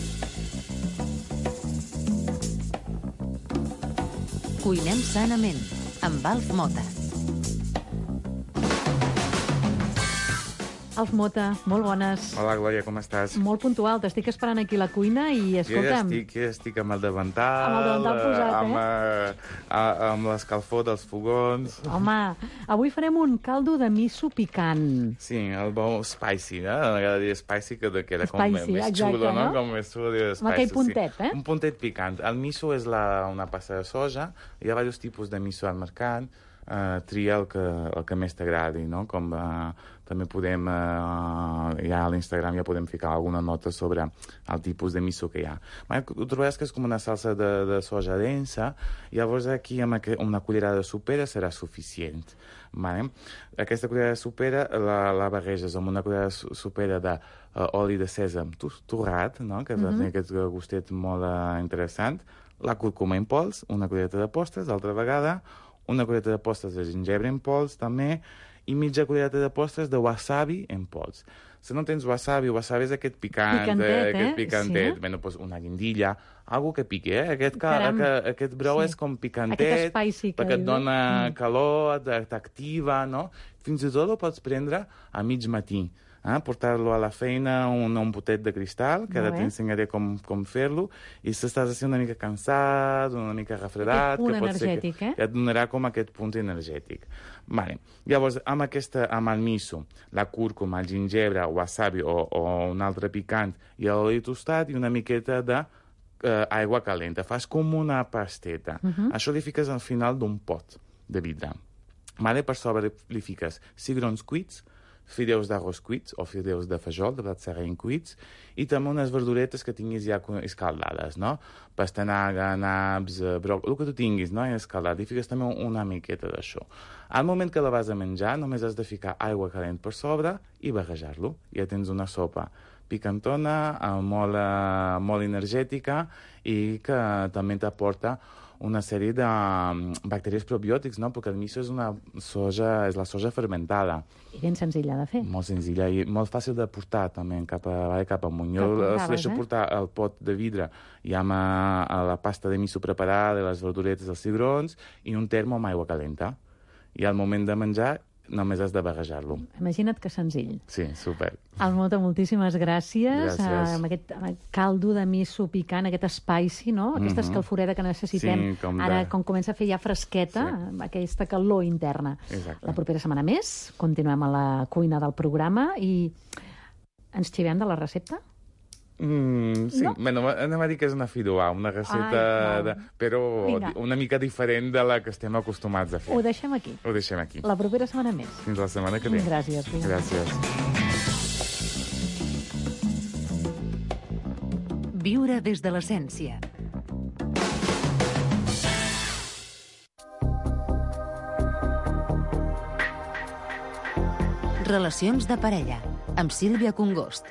Cuinem sanament, amb Alf Mota. Alf Mota, molt bones. Hola, Glòria, com estàs? Molt puntual, t'estic esperant aquí a la cuina i, escolta'm... Jo ja estic amb el davantal... Amb el davantal posat, amb l'escalfor dels fogons... Home, avui farem un caldo de miso picant. Sí, el bo spicy, no? M'agrada dir spicy, que era com Spicy, més exacte, xulo, no? no? Com més xulo dir spicy, Amb aquell puntet, sí. Un puntet picant. El miso és una pasta de soja. Hi ha diversos tipus de miso al mercat. Tria el que més t'agradi, no? Com també podem, ja a l'Instagram ja podem ficar alguna nota sobre el tipus de miso que hi ha. Ho trobaràs que és com una salsa de soja densa, i llavors aquí amb una cullerada de sopera serà suficient. Vale? Aquesta cullerada de sopera la barreges amb una cullerada de sopera d'oli de sèsam torrat, no? Que té aquest gustet molt interessant, la cúrcuma en pols, una cullerada de postres, altra vegada, una cullerada de postres de gingebre en pols, també, i mitja cullerada de postres de wasabi en pols. Si no tens wasabi és aquest picantet. Sí. Bé, doncs una guindilla, algo que piqui, Aquest brou és com picantet, perquè et dona calor, t'activa, no? Fins i tot ho pots prendre a mig matí. Portar-lo a la feina, un potet de cristal, que ara t'ensenyaré com fer-lo, i si estàs una mica cansat, una mica refredat... Aquest punt energètic, que et donarà com aquest punt energètic. Vale. Llavors, amb el miso, la cúrcuma, el gingebre, wasabi o un altre picant, i l'oli tostat i una miqueta d'aigua calenta. Fas com una pasteta. Això li fiques al final d'un pot de vidre. Vale? Per sobre li fiques cigrons cuits, fideus d'arròs cuits o fideus de fajol, de blat sereny cuits, i també unes verduretes que tinguis ja escaldades, no? Pastanaga, naps, bròcoli, el que tu tinguis, no? Escaldat. I fiques també una miqueta d'això. Al moment que la vas a menjar, només has de ficar aigua calent per sobre i barrejar-lo. Ja tens una sopa picantona, molt energètica, i que també t'aporta una sèrie de bacteris probiòtics, no? Perquè el miso és la soja fermentada. I ben senzilla de fer. Molt senzilla i molt fàcil de portar també cap amunt. Jo deixo portar el pot de vidre i amb la pasta de miso preparada, les verduretes, els cigrons, i un termo amb aigua calenta. I al moment de menjar només has de barrejar-lo. Imagina't que senzill. Sí, super. Alf Mota, moltíssimes gràcies. Gràcies. Amb aquest caldo de miso picant, aquest spicy, no? Aquesta escalforeda que necessitem. Sí, ara, com comença a fer ja fresqueta, aquesta calor interna. Exacte. La propera setmana més, continuem a la cuina del programa i ens xivem de la recepta? Sí, no? Bueno, anem a dir que és una fideuà, una recepta, però una mica diferent de la que estem acostumats a fer. Ho deixem aquí. Ho deixem aquí. La propera setmana més. Fins la setmana que ve. Gràcies. Gràcies. Viure des de l'essència. Relacions de parella, amb Sílvia Congost.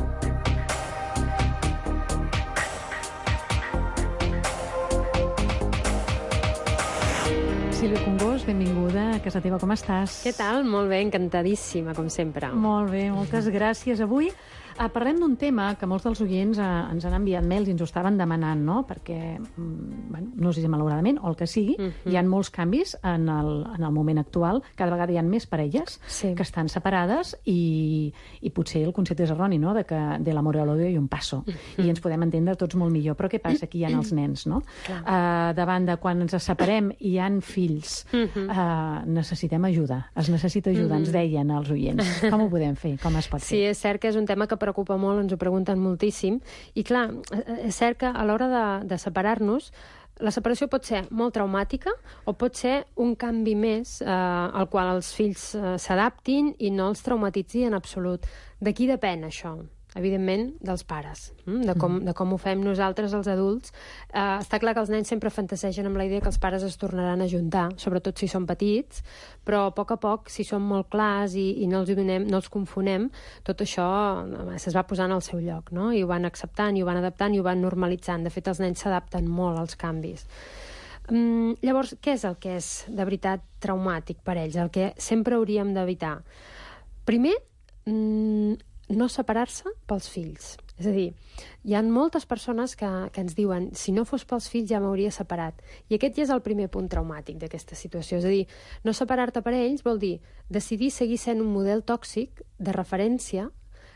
Sílvia Congost, benvinguda a casa teva, com estàs? Què tal? Molt bé, encantadíssima, com sempre. Molt bé, moltes gràcies. Avui parlem d'un tema que molts dels oients ens han enviat mails i ens ho estaven demanant, no? Perquè, bueno, no sé si malauradament, o el que sigui, hi ha molts canvis en el moment actual. Cada vegada hi ha més parelles que estan separades i potser el concepte és erroni, no?, de l'amor i l'odio i un passo. I ens podem entendre tots molt millor. Però què passa? Aquí hi ha els nens, no? Davant de quan ens separem i hi ha fills, necessitem ajuda. Es necessita ajuda, ens deien els oients. Com ho podem fer? Com es pot fer? Sí, és cert que és un tema que preocupa molt, ens ho pregunten moltíssim. I clar, és cert que a l'hora de separar-nos, la separació pot ser molt traumàtica o pot ser un canvi més al qual els fills s'adaptin i no els traumatitzi en absolut. De qui depèn això? Evidentment, dels pares, de com ho fem nosaltres, els adults. Està clar que els nens sempre fantasegen amb la idea que els pares es tornaran a juntar, sobretot si són petits, però a poc, si som molt clars i no els confonem, tot això es va posant al seu lloc, no? I ho van acceptant, i ho van adaptant, i ho van normalitzant. De fet, els nens s'adapten molt als canvis. Llavors, què és el que és de veritat traumàtic per ells? El que sempre hauríem d'evitar? Primer, no separar-se pels fills. És a dir, hi ha moltes persones que ens diuen si no fos pels fills ja m'hauria separat. I aquest ja és el primer punt traumàtic d'aquesta situació. És a dir, no separar-te per ells vol dir decidir seguir sent un model tòxic de referència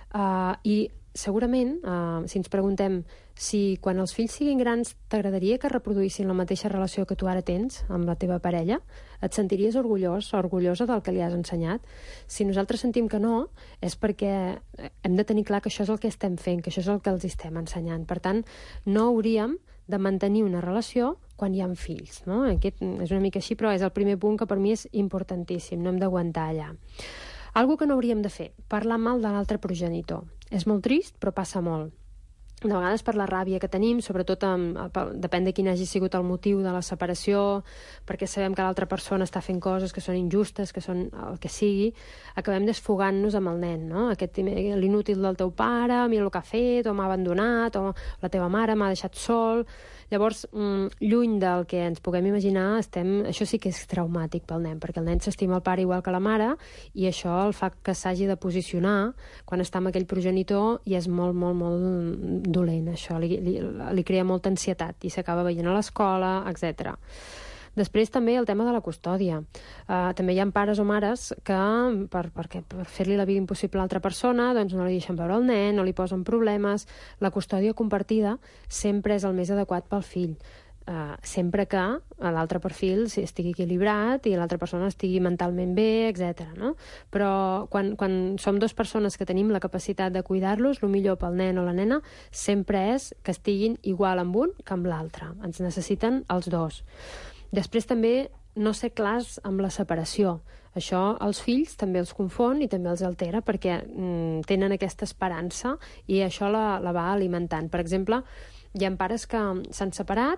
i segurament, si ens preguntem si quan els fills siguin grans t'agradaria que reproduïssin la mateixa relació que tu ara tens amb la teva parella, et sentiries orgullós o orgullosa del que li has ensenyat? Si nosaltres sentim que no, és perquè hem de tenir clar que això és el que estem fent, que això és el que els estem ensenyant. Per tant, no hauríem de mantenir una relació quan hi ha fills, no? Aquest és una mica així, però és el primer punt que per mi és importantíssim, no hem d'aguantar allà. Algo que no hauríem de fer, parlar mal de l'altre progenitor. És molt trist, però passa molt. De vegades per la ràbia que tenim, sobretot depèn de quin hagi sigut el motiu de la separació, perquè sabem que l'altra persona està fent coses que són injustes, que són el que sigui, acabem desfogant-nos amb el nen, no? L'inútil del teu pare, mira el que ha fet, o m'ha abandonat, o la teva mare m'ha deixat sol. Llavors, lluny del que ens puguem imaginar, això sí que és traumàtic pel nen, perquè el nen s'estima el pare igual que la mare, i això el fa que s'hagi de posicionar quan està amb aquell progenitor, i és molt, molt, molt dolent, això. Li crea molta ansietat, i s'acaba veient a l'escola, etc. Després també el tema de la custòdia. També hi ha pares o mares que per fer-li la vida impossible a l'altra persona doncs no li deixen veure el nen, no li posen problemes. La custòdia compartida sempre és el més adequat pel fill. Sempre que l'altre perfil estigui equilibrat i l'altra persona estigui mentalment bé, etc. No? Però quan som dues persones que tenim la capacitat de cuidar-los, el millor pel nen o la nena sempre és que estiguin igual amb un que amb l'altre. Ens necessiten els dos. Després també no ser clars amb la separació. Això els fills també els confon i també els altera perquè tenen aquesta esperança i això la va alimentant. Per exemple, hi ha pares que s'han separat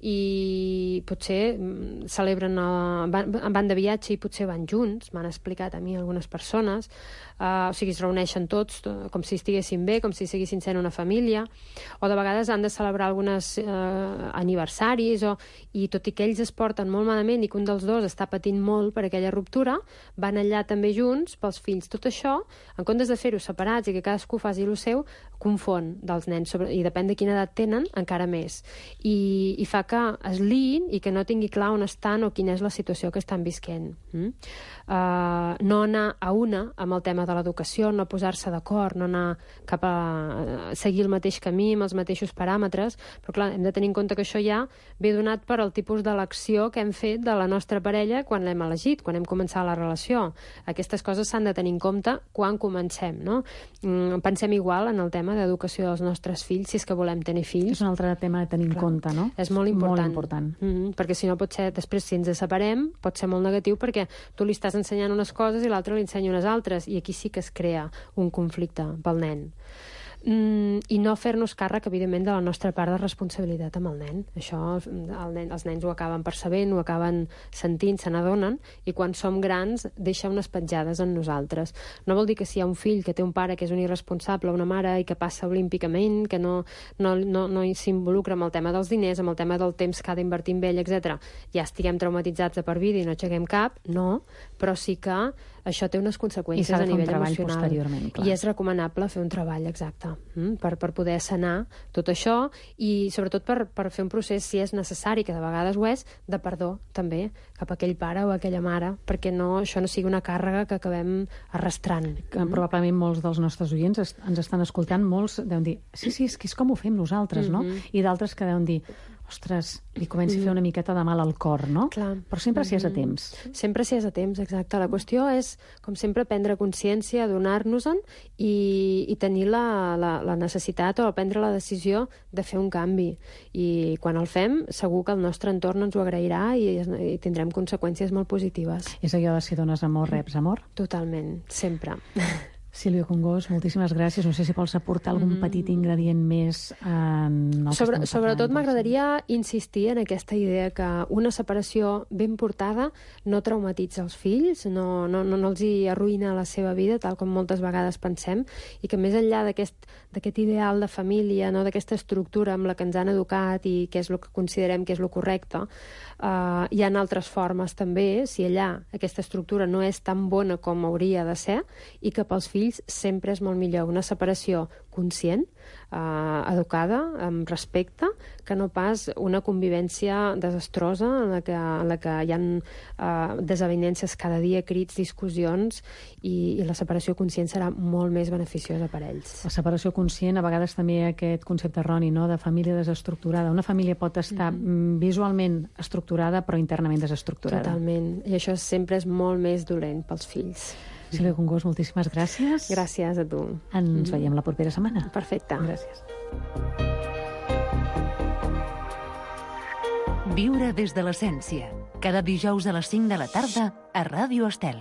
i potser celebren, van de viatge i potser van junts, m'han explicat a mi algunes persones, o sigui, es reuneixen tots com si estiguessin bé, com si seguissin sent una família, o de vegades han de celebrar alguns aniversaris, i tot i que ells es porten molt malament i que un dels dos està patint molt per aquella ruptura, van allà també junts pels fills. Tot això, en comptes de fer-ho separats i que cadascú faci el seu, confon dels nens, i depèn de quina edat tenen, encara més. I fa que es liïn i que no tingui clar on estan o quina és la situació que estan visquent. No anar a una amb el tema de l'educació, no posar-se d'acord, no anar cap a seguir el mateix camí amb els mateixos paràmetres, però clar, hem de tenir en compte que això ja ve donat per el tipus d'elecció que hem fet de la nostra parella quan l'hem elegit, quan hem començat la relació. Aquestes coses s'han de tenir en compte quan comencem, no? Pensem igual en el tema d'educació dels nostres fills, si és que volem tenir fills. És un altre tema de tenir en compte, no? És molt important. Molt important. Perquè si no pot ser, després si ens separem, pot ser molt negatiu perquè tu li estàs ensenyant unes coses i l'altre li ensenya unes altres, i aquí sí que es crea un conflicte pel nen. i no fer-nos càrrec, evidentment, de la nostra part de responsabilitat amb el nen. Això els nens ho acaben percebent, ho acaben sentint, se n'adonen, i quan som grans deixa unes petjades en nosaltres. No vol dir que si hi ha un fill que té un pare que és un irresponsable, una mare, i que passa olímpicament, que no s'involucra amb el tema dels diners, amb el tema del temps que ha d'invertir en ell, etc., ja estiguem traumatitzats de per vida i no aixequem cap, no, però sí que això té unes conseqüències a nivell emocional. I és recomanable fer un treball, exacte, per poder sanar tot això i sobretot per fer un procés, si és necessari, que de vegades ho és, de perdó també cap a aquell pare o aquella mare, perquè això no sigui una càrrega que acabem arrastrant. Probablement molts dels nostres oients ens estan escoltant, molts deuen dir, sí, és que és com ho fem nosaltres, no? I d'altres que deuen dir, ostres, li comenci a fer una miqueta de mal al cor, no? Clar. Però sempre si és a temps. Sempre si és a temps, exacte. La qüestió és, com sempre, prendre consciència, adonar-nos-en i tenir la necessitat o prendre la decisió de fer un canvi. I quan el fem, segur que el nostre entorn ens ho agrairà i tindrem conseqüències molt positives. És allò de si dones amor, reps amor? Totalment, sempre. Sílvia Congost, moltíssimes gràcies. No sé si vols aportar algun petit ingredient més en el que estem parlant. Sobretot m'agradaria insistir en aquesta idea que una separació ben portada no traumatitza els fills, no els hi arruïna la seva vida, tal com moltes vegades pensem, i que més enllà d'aquest ideal de família, d'aquesta estructura amb la que ens han educat i què és el que considerem que és el correcte, hi ha altres formes també, si allà aquesta estructura no és tan bona com hauria de ser, i que pels fills sempre és molt millor una separació conscient, educada, amb respecte, que no pas una convivència desastrosa en la que hi ha desavinences cada dia, crits, discussions, i la separació conscient serà molt més beneficiosa per ells. La separació conscient, a vegades també aquest concepte erroni, no?, de família desestructurada. Una família pot estar visualment estructurada però internament desestructurada. Totalment. I això sempre és molt més dolent pels fills. Sílvia Congost, moltíssimes gràcies. Gràcies a tu. Ens veiem la propera setmana. Perfecte. Gràcies. Viure des de l'essència. Cada dijous a les 5 de la tarda a Ràdio Estel.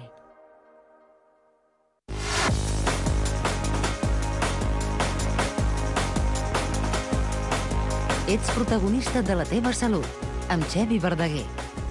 Ets protagonista de la teva salut, amb Xevi Verdaguer.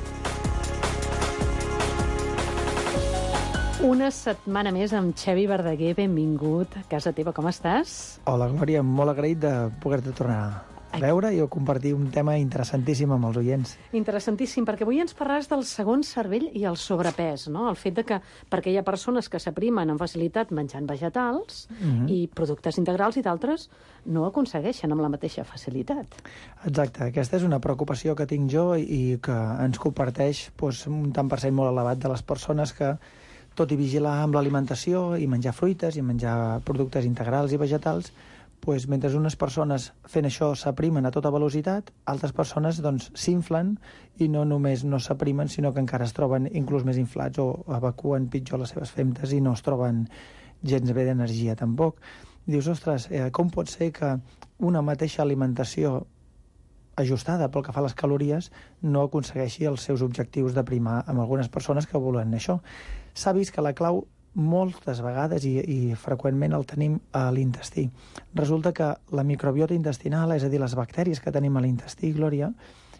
Una setmana més amb Xevi Verdaguer. Benvingut a casa teva. Com estàs? Hola, Glòria. Molt agraït de poder-te tornar a veure i a compartir un tema interessantíssim amb els oients. Interessantíssim, perquè avui ens parlaràs del segon cervell i el sobrepès, no? El fet de que, perquè hi ha persones que s'aprimen amb facilitat menjant vegetals i productes integrals i d'altres no aconsegueixen amb la mateixa facilitat. Exacte. Aquesta és una preocupació que tinc jo i que ens comparteix un tant per cent molt elevat de les persones que, tot i vigilar amb l'alimentació i menjar fruites i menjar productes integrals i vegetals, mentre unes persones fent això s'aprimen a tota velocitat, altres persones s'inflen i no només no s'aprimen, sinó que encara es troben inclús més inflats o evacuen pitjor les seves femtes i no es troben gens bé d'energia tampoc. Dius, ostres, com pot ser que una mateixa alimentació ajustada pel que fa a les calories no aconsegueixi els seus objectius d'aprimar amb algunes persones que volen això? S'ha vist que la clau moltes vegades i freqüentment el tenim a l'intestí. Resulta que la microbiota intestinal, és a dir, les bactèries que tenim a l'intestí, Glòria,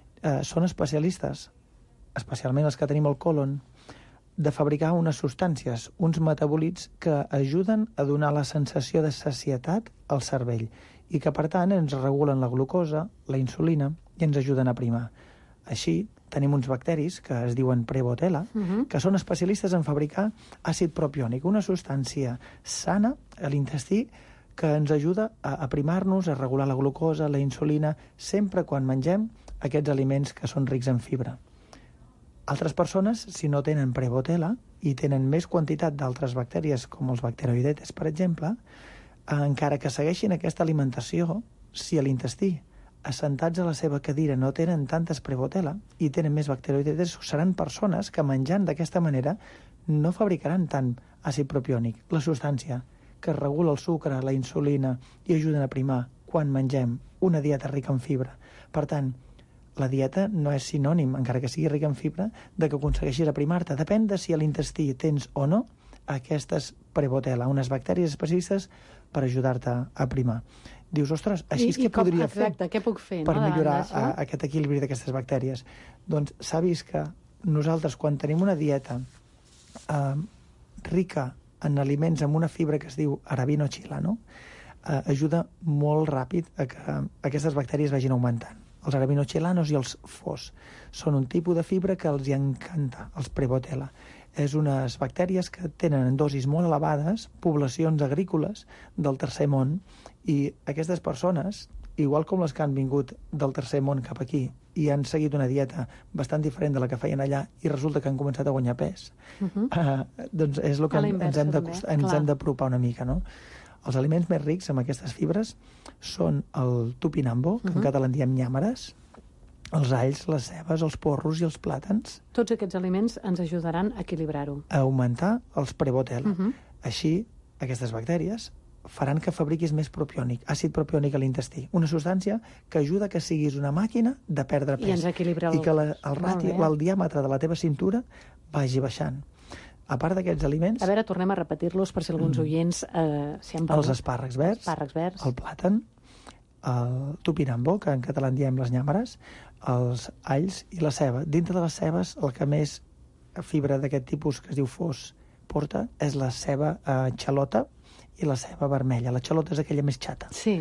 són especialistes, especialment els que tenim al còlon, de fabricar unes substàncies, uns metabòlits que ajuden a donar la sensació de sacietat al cervell i que, per tant, ens regulen la glucosa, la insulina i ens ajuden a aprimar. Així, tenim uns bacteris que es diuen Prebotella, que són especialistes en fabricar àcid propiònic, una substància sana a l'intestí que ens ajuda a aprimar-nos, a regular la glucosa, la insulina, sempre quan mengem aquests aliments que són rics en fibra. Altres persones, si no tenen Prebotella i tenen més quantitat d'altres bactèries, com els bacteroidetes, per exemple, encara que segueixin aquesta alimentació, si a l'intestí assentats a la seva cadira no tenen tantes Prebotella i tenen més bacteroidetes, seran persones que menjant d'aquesta manera no fabricaran tant àcid propiònic, la substància que regula el sucre, la insulina i ajuden a aprimar quan mengem una dieta rica en fibra. Per tant, la dieta no és sinònim, encara que sigui rica en fibra, de que aconsegueixis aprimar-te. Depèn de si a l'intestí tens o no aquestes Prevotella, unes bactèries específiques per ajudar-te a primar. Dius, ostres, així és que podria fer què puc fer per millorar aquest equilibri d'aquestes bactèries? Doncs s'ha vist que nosaltres, quan tenim una dieta rica en aliments amb una fibra que es diu arabinochilano, ajuda molt ràpid a que aquestes bactèries vagin augmentant. Els arabinochilanos i els FOS són un tipus de fibra que els encanta, els Prevotella. És unes bactèries que tenen en dosis molt elevades, poblacions agrícoles del tercer món, i aquestes persones, igual com les que han vingut del tercer món cap aquí i han seguit una dieta bastant diferent de la que feien allà i resulta que han començat a guanyar pes, doncs és el que ens hem d'apropar una mica, no? Els aliments més rics amb aquestes fibres són el tupinambo, que en català en diem nyàmeres, els alls, les cebes, els porros i els plàtans. Tots aquests aliments ens ajudaran a equilibrar-ho. A augmentar els Prevotella. Així, aquestes bactèries faran que fabriquis més propiònic, àcid propiònic a l'intestí. Una substància que ajuda que siguis una màquina de perdre pes. I ens equilibra I que el diàmetre de la teva cintura vagi baixant. A part d'aquests aliments... A veure, tornem a repetir-los per si alguns oients s'hi han els espàrrecs verds, el plàtan, el tupinambo, que en català en diem les nyàmeres, els alls i la ceba. Dintre de les cebes, el que més fibra d'aquest tipus, que es diu FOS, porta és la ceba xalota i la ceba vermella. La xalota és aquella més xata. Sí.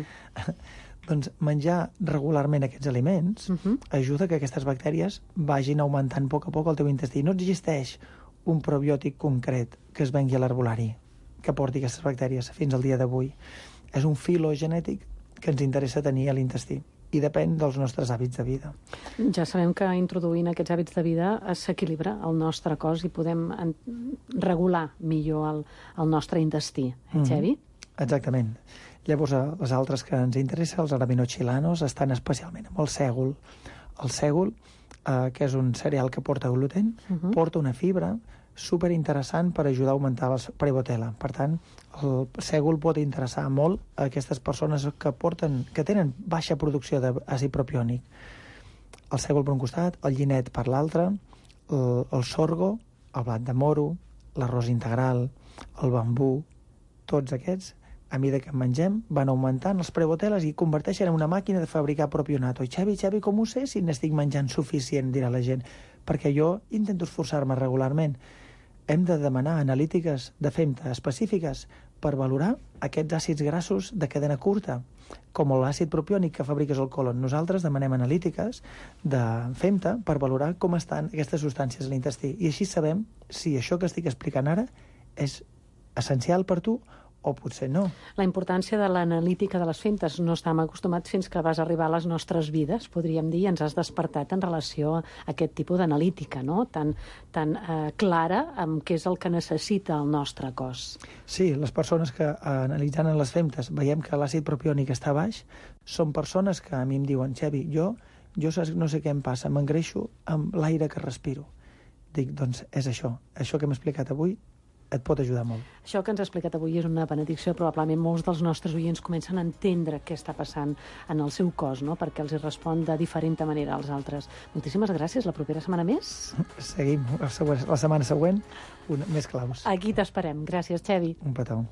Doncs menjar regularment aquests aliments ajuda que aquestes bactèries vagin augmentant a poc el teu intestí. No existeix un probiòtic concret que es vengui a l'herbolari que porti aquestes bactèries fins al dia d'avui. És un filogenètic que ens interessa tenir a l'intestí i depèn dels nostres hàbits de vida. Ja sabem que introduint aquests hàbits de vida s'equilibra el nostre cos i podem regular millor el nostre intestí. Xevi? Exactament. Llavors, les altres que ens interessa, els arabinochilanos, estan especialment amb el sègol. El sègol, que és un cereal que porta gluten, porta una fibra superinteressant per ajudar a augmentar les Prevotella. Per tant, el sègol pot interessar molt a aquestes persones que tenen baixa producció d'àcid propiònic. El sègol per un costat, el llinet per l'altre, el sorgo, el blat de moro, l'arròs integral, el bambú, tots aquests, a mesura que mengem, van augmentant els Prevotelles i converteixen en una màquina de fabricar propionato. I Xavi, com ho sé si n'estic menjant suficient, dirà la gent? Perquè jo intento esforçar-me regularment. Hem de demanar analítiques de FEMTA específiques per valorar aquests àcids grassos de cadena curta, com l'àcid propiònic que fabriques al colon. Nosaltres demanem analítiques de FEMTA per valorar com estan aquestes substàncies a l'intestí. I així sabem si això que estic explicant ara és essencial per tu o potser no. La importància de l'analítica de les FEMTAs no estàvem acostumats fins que vas arribar a les nostres vides, podríem dir, i ens has despertat en relació a aquest tipus d'analítica, no? Tan clara amb què és el que necessita el nostre cos. Sí, les persones que analitzant les FEMTAs veiem que l'àcid propiònic està baix, són persones que a mi em diuen, Xavi, jo no sé què em passa, m'engreixo amb l'aire que respiro. Dic, doncs és això que hem explicat avui et pot ajudar molt. Això que ens ha explicat avui és una benedicció. Probablement molts dels nostres oients comencen a entendre què està passant en el seu cos, no? Perquè els hi respon de diferent manera als altres. Moltíssimes gràcies. La propera setmana més? Seguim. La setmana següent, més claus. Aquí t'esperem. Gràcies, Xevi. Un petó.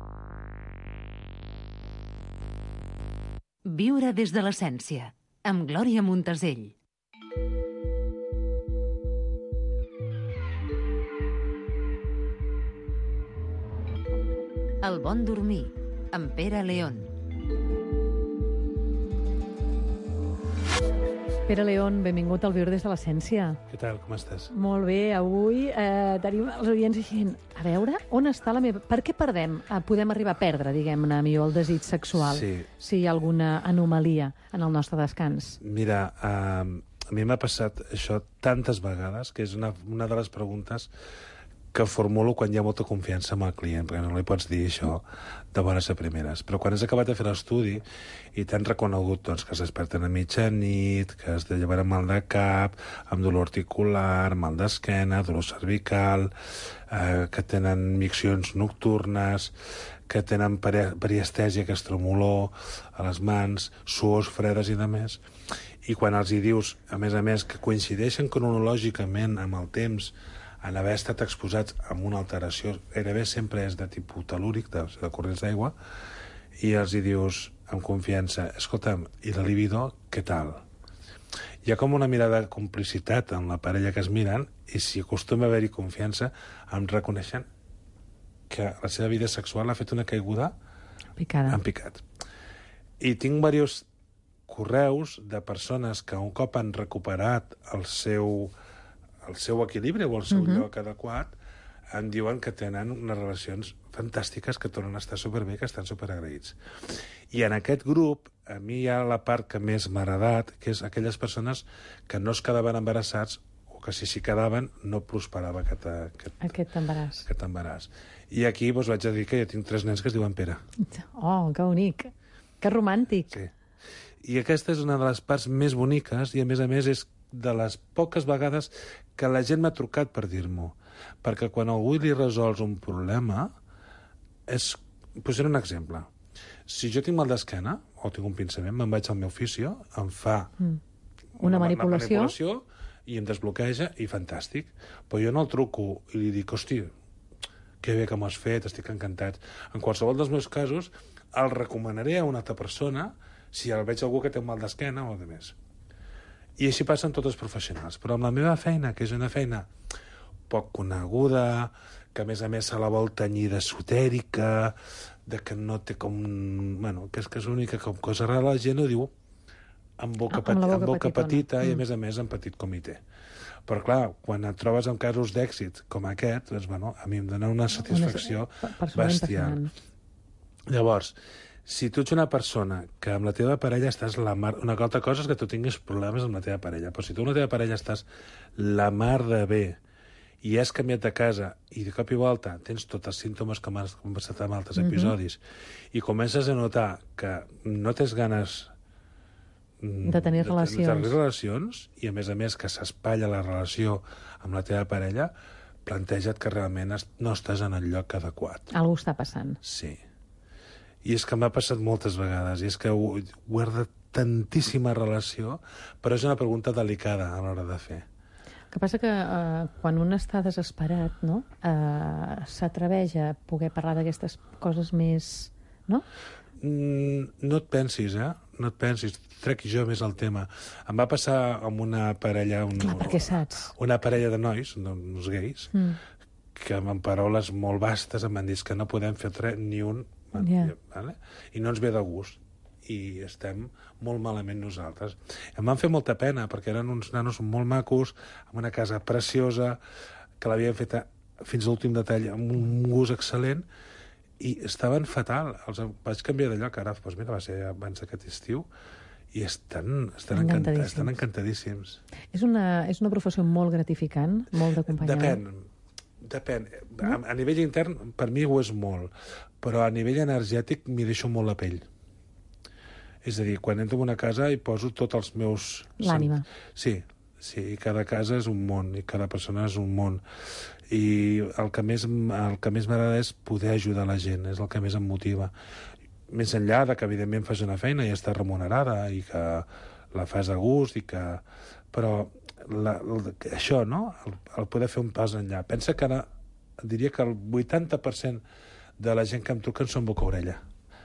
Viure des de l'essència, amb Glòria Montesell. El bon dormir, amb Pere León. Pere León, benvingut al Viure des de l'essència. Què tal, com estàs? Molt bé, avui tenim els oients dient, a veure, on està la meva... Per què podem arribar a perdre, diguem-ne, millor el desig sexual, si hi ha alguna anomalia en el nostre descans? Mira, a mi m'ha passat això tantes vegades, que és una de les preguntes que formulo quan hi ha molta confiança amb el client, perquè no li pots dir això de bones a primeres. Però quan has acabat de fer l'estudi i t'han reconegut doncs, que es desperten a mitjanit, que es lleven amb mal de cap, amb dolor articular, mal d'esquena, dolor cervical, que tenen miccions nocturnes, que tenen periestèsia, que és tremolor a les mans, suors fredes i demés. I quan els hi dius, a més, que coincideixen cronològicament amb el temps en haver estat exposats a una alteració, gairebé sempre és de tipus telúric, de corrents d'aigua, i els hi dius amb confiança, escolta'm, i la libido, què tal? Hi ha com una mirada de complicitat en la parella que es miren, i si acostuma a haver-hi confiança, em reconeixen que la seva vida sexual ha fet una caiguda en picat. I tinc diversos correus de persones que un cop han recuperat el seu equilibri o el seu lloc adequat, em diuen que tenen unes relacions fantàstiques, que tornen a estar superbé, que estan superagraïts. I en aquest grup, a mi hi ha la part que més m'ha agradat, que és aquelles persones que no es quedaven embarassats, o que si s'hi quedaven no prosperava aquest embaràs. I aquí vaig a dir que jo tinc 3 nens que es diuen Pere. Oh, que bonic. Que romàntic. Sí. I aquesta és una de les parts més boniques i, a més, és de les poques vegades que la gent m'ha trucat per dir-m'ho. Perquè quan a algú li resols un problema, posaré un exemple. Si jo tinc mal d'esquena, o tinc un pinçament, me'n vaig al meu fisio, em fa una manipulació i em desbloqueja, i fantàstic. Però jo no el truco i li dic, hosti, que bé que m'ho has fet, estic encantat. En qualsevol dels meus casos, el recomanaré a una altra persona si el veig algú que té un mal d'esquena o de més. I així passen tots els professionals. Però amb la meva feina, que és una feina poc coneguda, que a més se la vol tenyir d'esotèrica, de que no té com... Bueno, que és l'única cosa rara, la gent ho diu amb boca petita i, a més, en petit comitè. Però, clar, quan et trobes amb casos d'èxit com aquest, doncs, bueno, a mi em dona una satisfacció bestial. Llavors, si tu ets una persona que amb la teva parella estàs la mar... Una altra cosa és que tu tinguis problemes amb la teva parella, però si tu amb la teva parella estàs la mar de bé i has canviat de casa i de cop i volta tens tots els símptomes que m'has conversat en altres episodis i comences a notar que no tens ganes de tenir relacions i, a més, que s'espatlla la relació amb la teva parella, planteja't que realment no estàs en el lloc adequat. Algú està passant. Sí. I és que m'ha passat moltes vegades, i és que ho guarda tantíssima relació, però és una pregunta delicada a l'hora de fer. El que passa que quan un està desesperat, no? S'atreveix a poder parlar d'aquestes coses més... no? No et pensis, no et pensis. Trec jo més el tema. Em va passar amb una parella... Clar, perquè saps. Una parella de nois, uns gais, que amb paraules molt vastes em van dir que no podem fer ni un... Vale? I no ens ve de gust. I estem molt malament nosaltres. Em van fer molta pena, perquè eren uns nanos molt macos, amb una casa preciosa, que l'havien fet fins a l'últim detall, amb un gust excel·lent, i estaven fatal. Els vaig canviar de lloc, ara, doncs mira, va ser abans d'aquest estiu, i estan encantadíssims. És una professió molt gratificant, molt d'acompanyar. Depèn. A nivell intern, per mi ho és molt, però a nivell energètic m'hi deixo molt la pell. És a dir, quan entro en una casa hi poso tots els meus... L'ànima. Sí, cada casa és un món, i cada persona és un món. I el que més m'agrada és poder ajudar la gent, és el que més em motiva. Més enllà de que, evidentment, fas una feina i està remunerada, i que la fas a gust, i que... Però això, no?, el poder fer un pas enllà. Pensa que ara diria que el 80% de la gent que em truquen són boca-orella.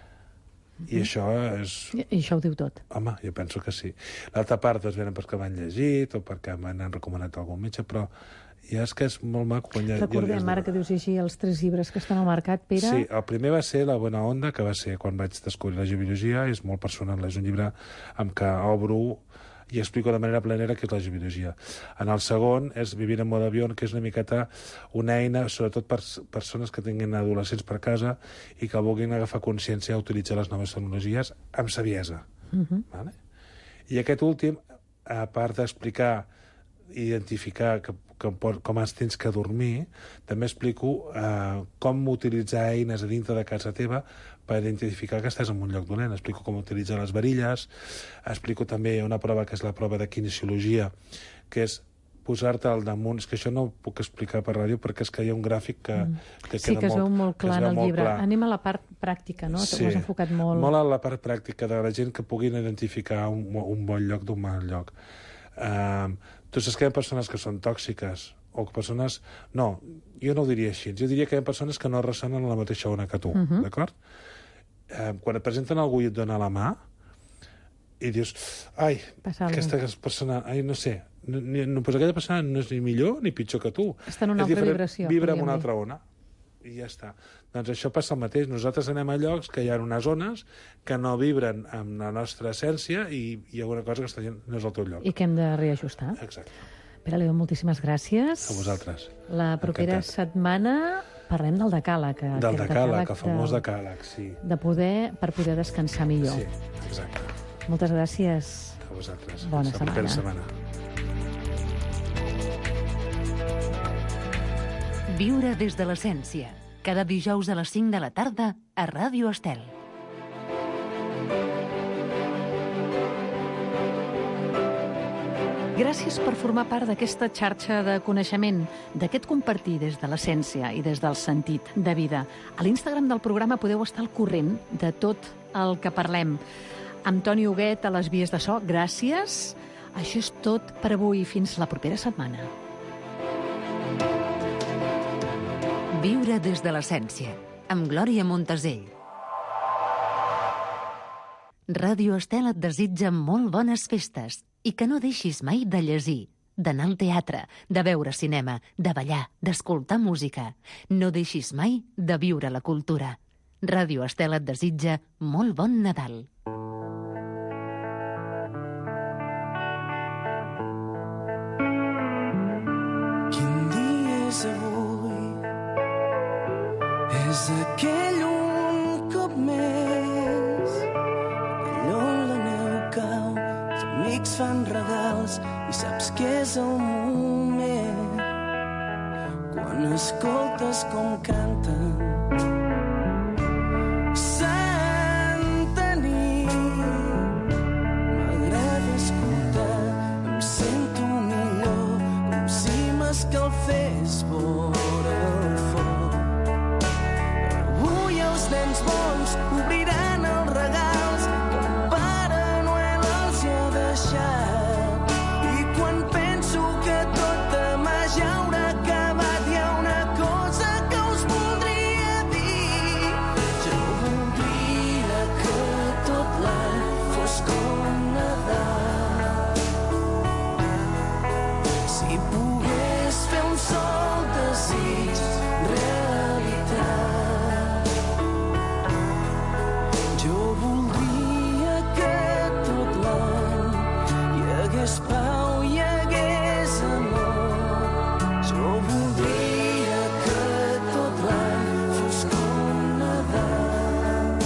I això és... I això ho diu tot. Home, jo penso que sí. L'altra part doncs venen perquè m'han llegit o perquè m'han recomanat algun metge, però ja és que és molt maco. Recordem, ara que dius llegir els 3 llibres que estan al mercat, Pere... Sí, el primer va ser La bona onda, que va ser quan vaig descobrir la geobiologia, és molt personal, és un llibre amb què obro i explico de manera plenera què és la geobiologia. En el segon és Vivir en modo avión, que és una miqueta una eina, sobretot per persones que tinguin adolescents per casa i que vulguin agafar consciència a utilitzar les noves tecnologies amb saviesa. Vale? I aquest últim, a part d'explicar i identificar com es tens que dormir, també explico com utilitzar eines a dintre de casa teva per identificar que estàs en un lloc dolent. Explico com utilitzar les varilles, explico també una prova que és la prova de kinesiologia, que és posar-te al damunt... És que això no ho puc explicar per ràdio perquè és que hi ha un gràfic que sí, que es veu molt clar en el llibre. Anem a la part pràctica, no? Sí, ho has enfocat molt. Molt a la part pràctica de la gent que puguin identificar un bon lloc d'un mal lloc. Doncs és que hi ha persones que són tòxiques o que persones... No, jo no ho diria així. Jo diria que hi ha persones que no ressonen a la mateixa ona que tu, d'acord? Quan et presenten algú i et dona la mà, i dius, ai, aquesta persona, ai, no sé, pues aquella persona no és ni millor ni pitjor que tu. Està en una altra vibració. Vibra en una altra ona. I ja està. Doncs això passa el mateix. Nosaltres anem a llocs que hi ha unes zones que no vibren amb la nostra essència i hi ha alguna cosa que no és el teu lloc. I que hem de reajustar. Exacte. Pere León, moltíssimes gràcies. A vosaltres. La propera setmana parlem del decàleg. Del decàleg, el famós decàleg, sí. Per poder descansar millor. Sí, exacte. Moltes gràcies. A vosaltres. Bona setmana. setmana. Viure des de l'essència. Cada dijous a les 5 de la tarda a Ràdio Estel. Gràcies per formar part d'aquesta xarxa de coneixement, d'aquest compartir des de l'essència i des del sentit de vida. A l'Instagram del programa podeu estar al corrent de tot el que parlem. Amb Toni Huguet a les vies de so, gràcies. Això és tot per avui. Fins la propera setmana. Viure des de l'essència, amb Glòria Montesell. Ràdio Estel et desitja molt bones festes i que no deixis mai de llegir, d'anar al teatre, de veure cinema, de ballar, d'escoltar música. No deixis mai de viure la cultura. Ràdio Estel et desitja molt bon Nadal. Quin dia és avui? És aquell un cop més, allò on la neu cau, els amics fan regals i saps que és el moment quan escoltes com canten. Santa nit, m'agrada escoltar, em sento millor, com si m'escalfés vora el foc. Avui els nens bons obriran els regals que el Pare Noel els hi ha deixat. I quan penso que tot demà ja haurà acabat, hi ha una cosa que us voldria dir. Jo voldria que tot l'any fos com Nadal. Si pogués fer un sol desig realitat. Jo voldria que tot l'any hi hagués pau, hi hagués amor. Jo voldria que tot l'any fos com Nadal,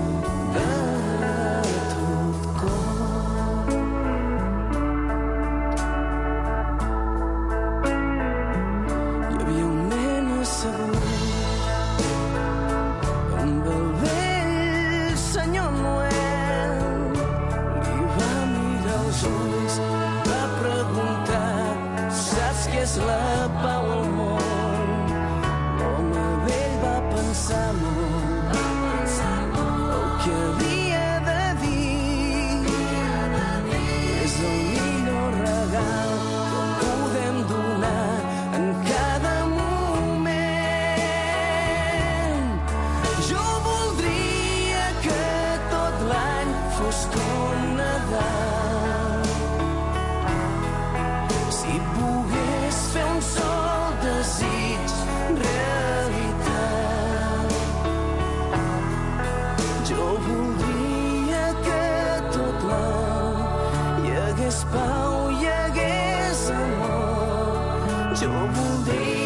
de tot cor. Hi havia un nen assegut amb el vell senyor Noel. Li va mirar els ulls, va preguntar: saps què és la pau al món? L'home vell va pensar molt, el que havia de dir. És el millor regal que podem donar en cada moment. Jo voldria que tot l'any fos com Nadal. Si pogués fer un sol desig realitat. Jo voldria que tot l'any hi hagués pau, hi hagués amor. Jo voldria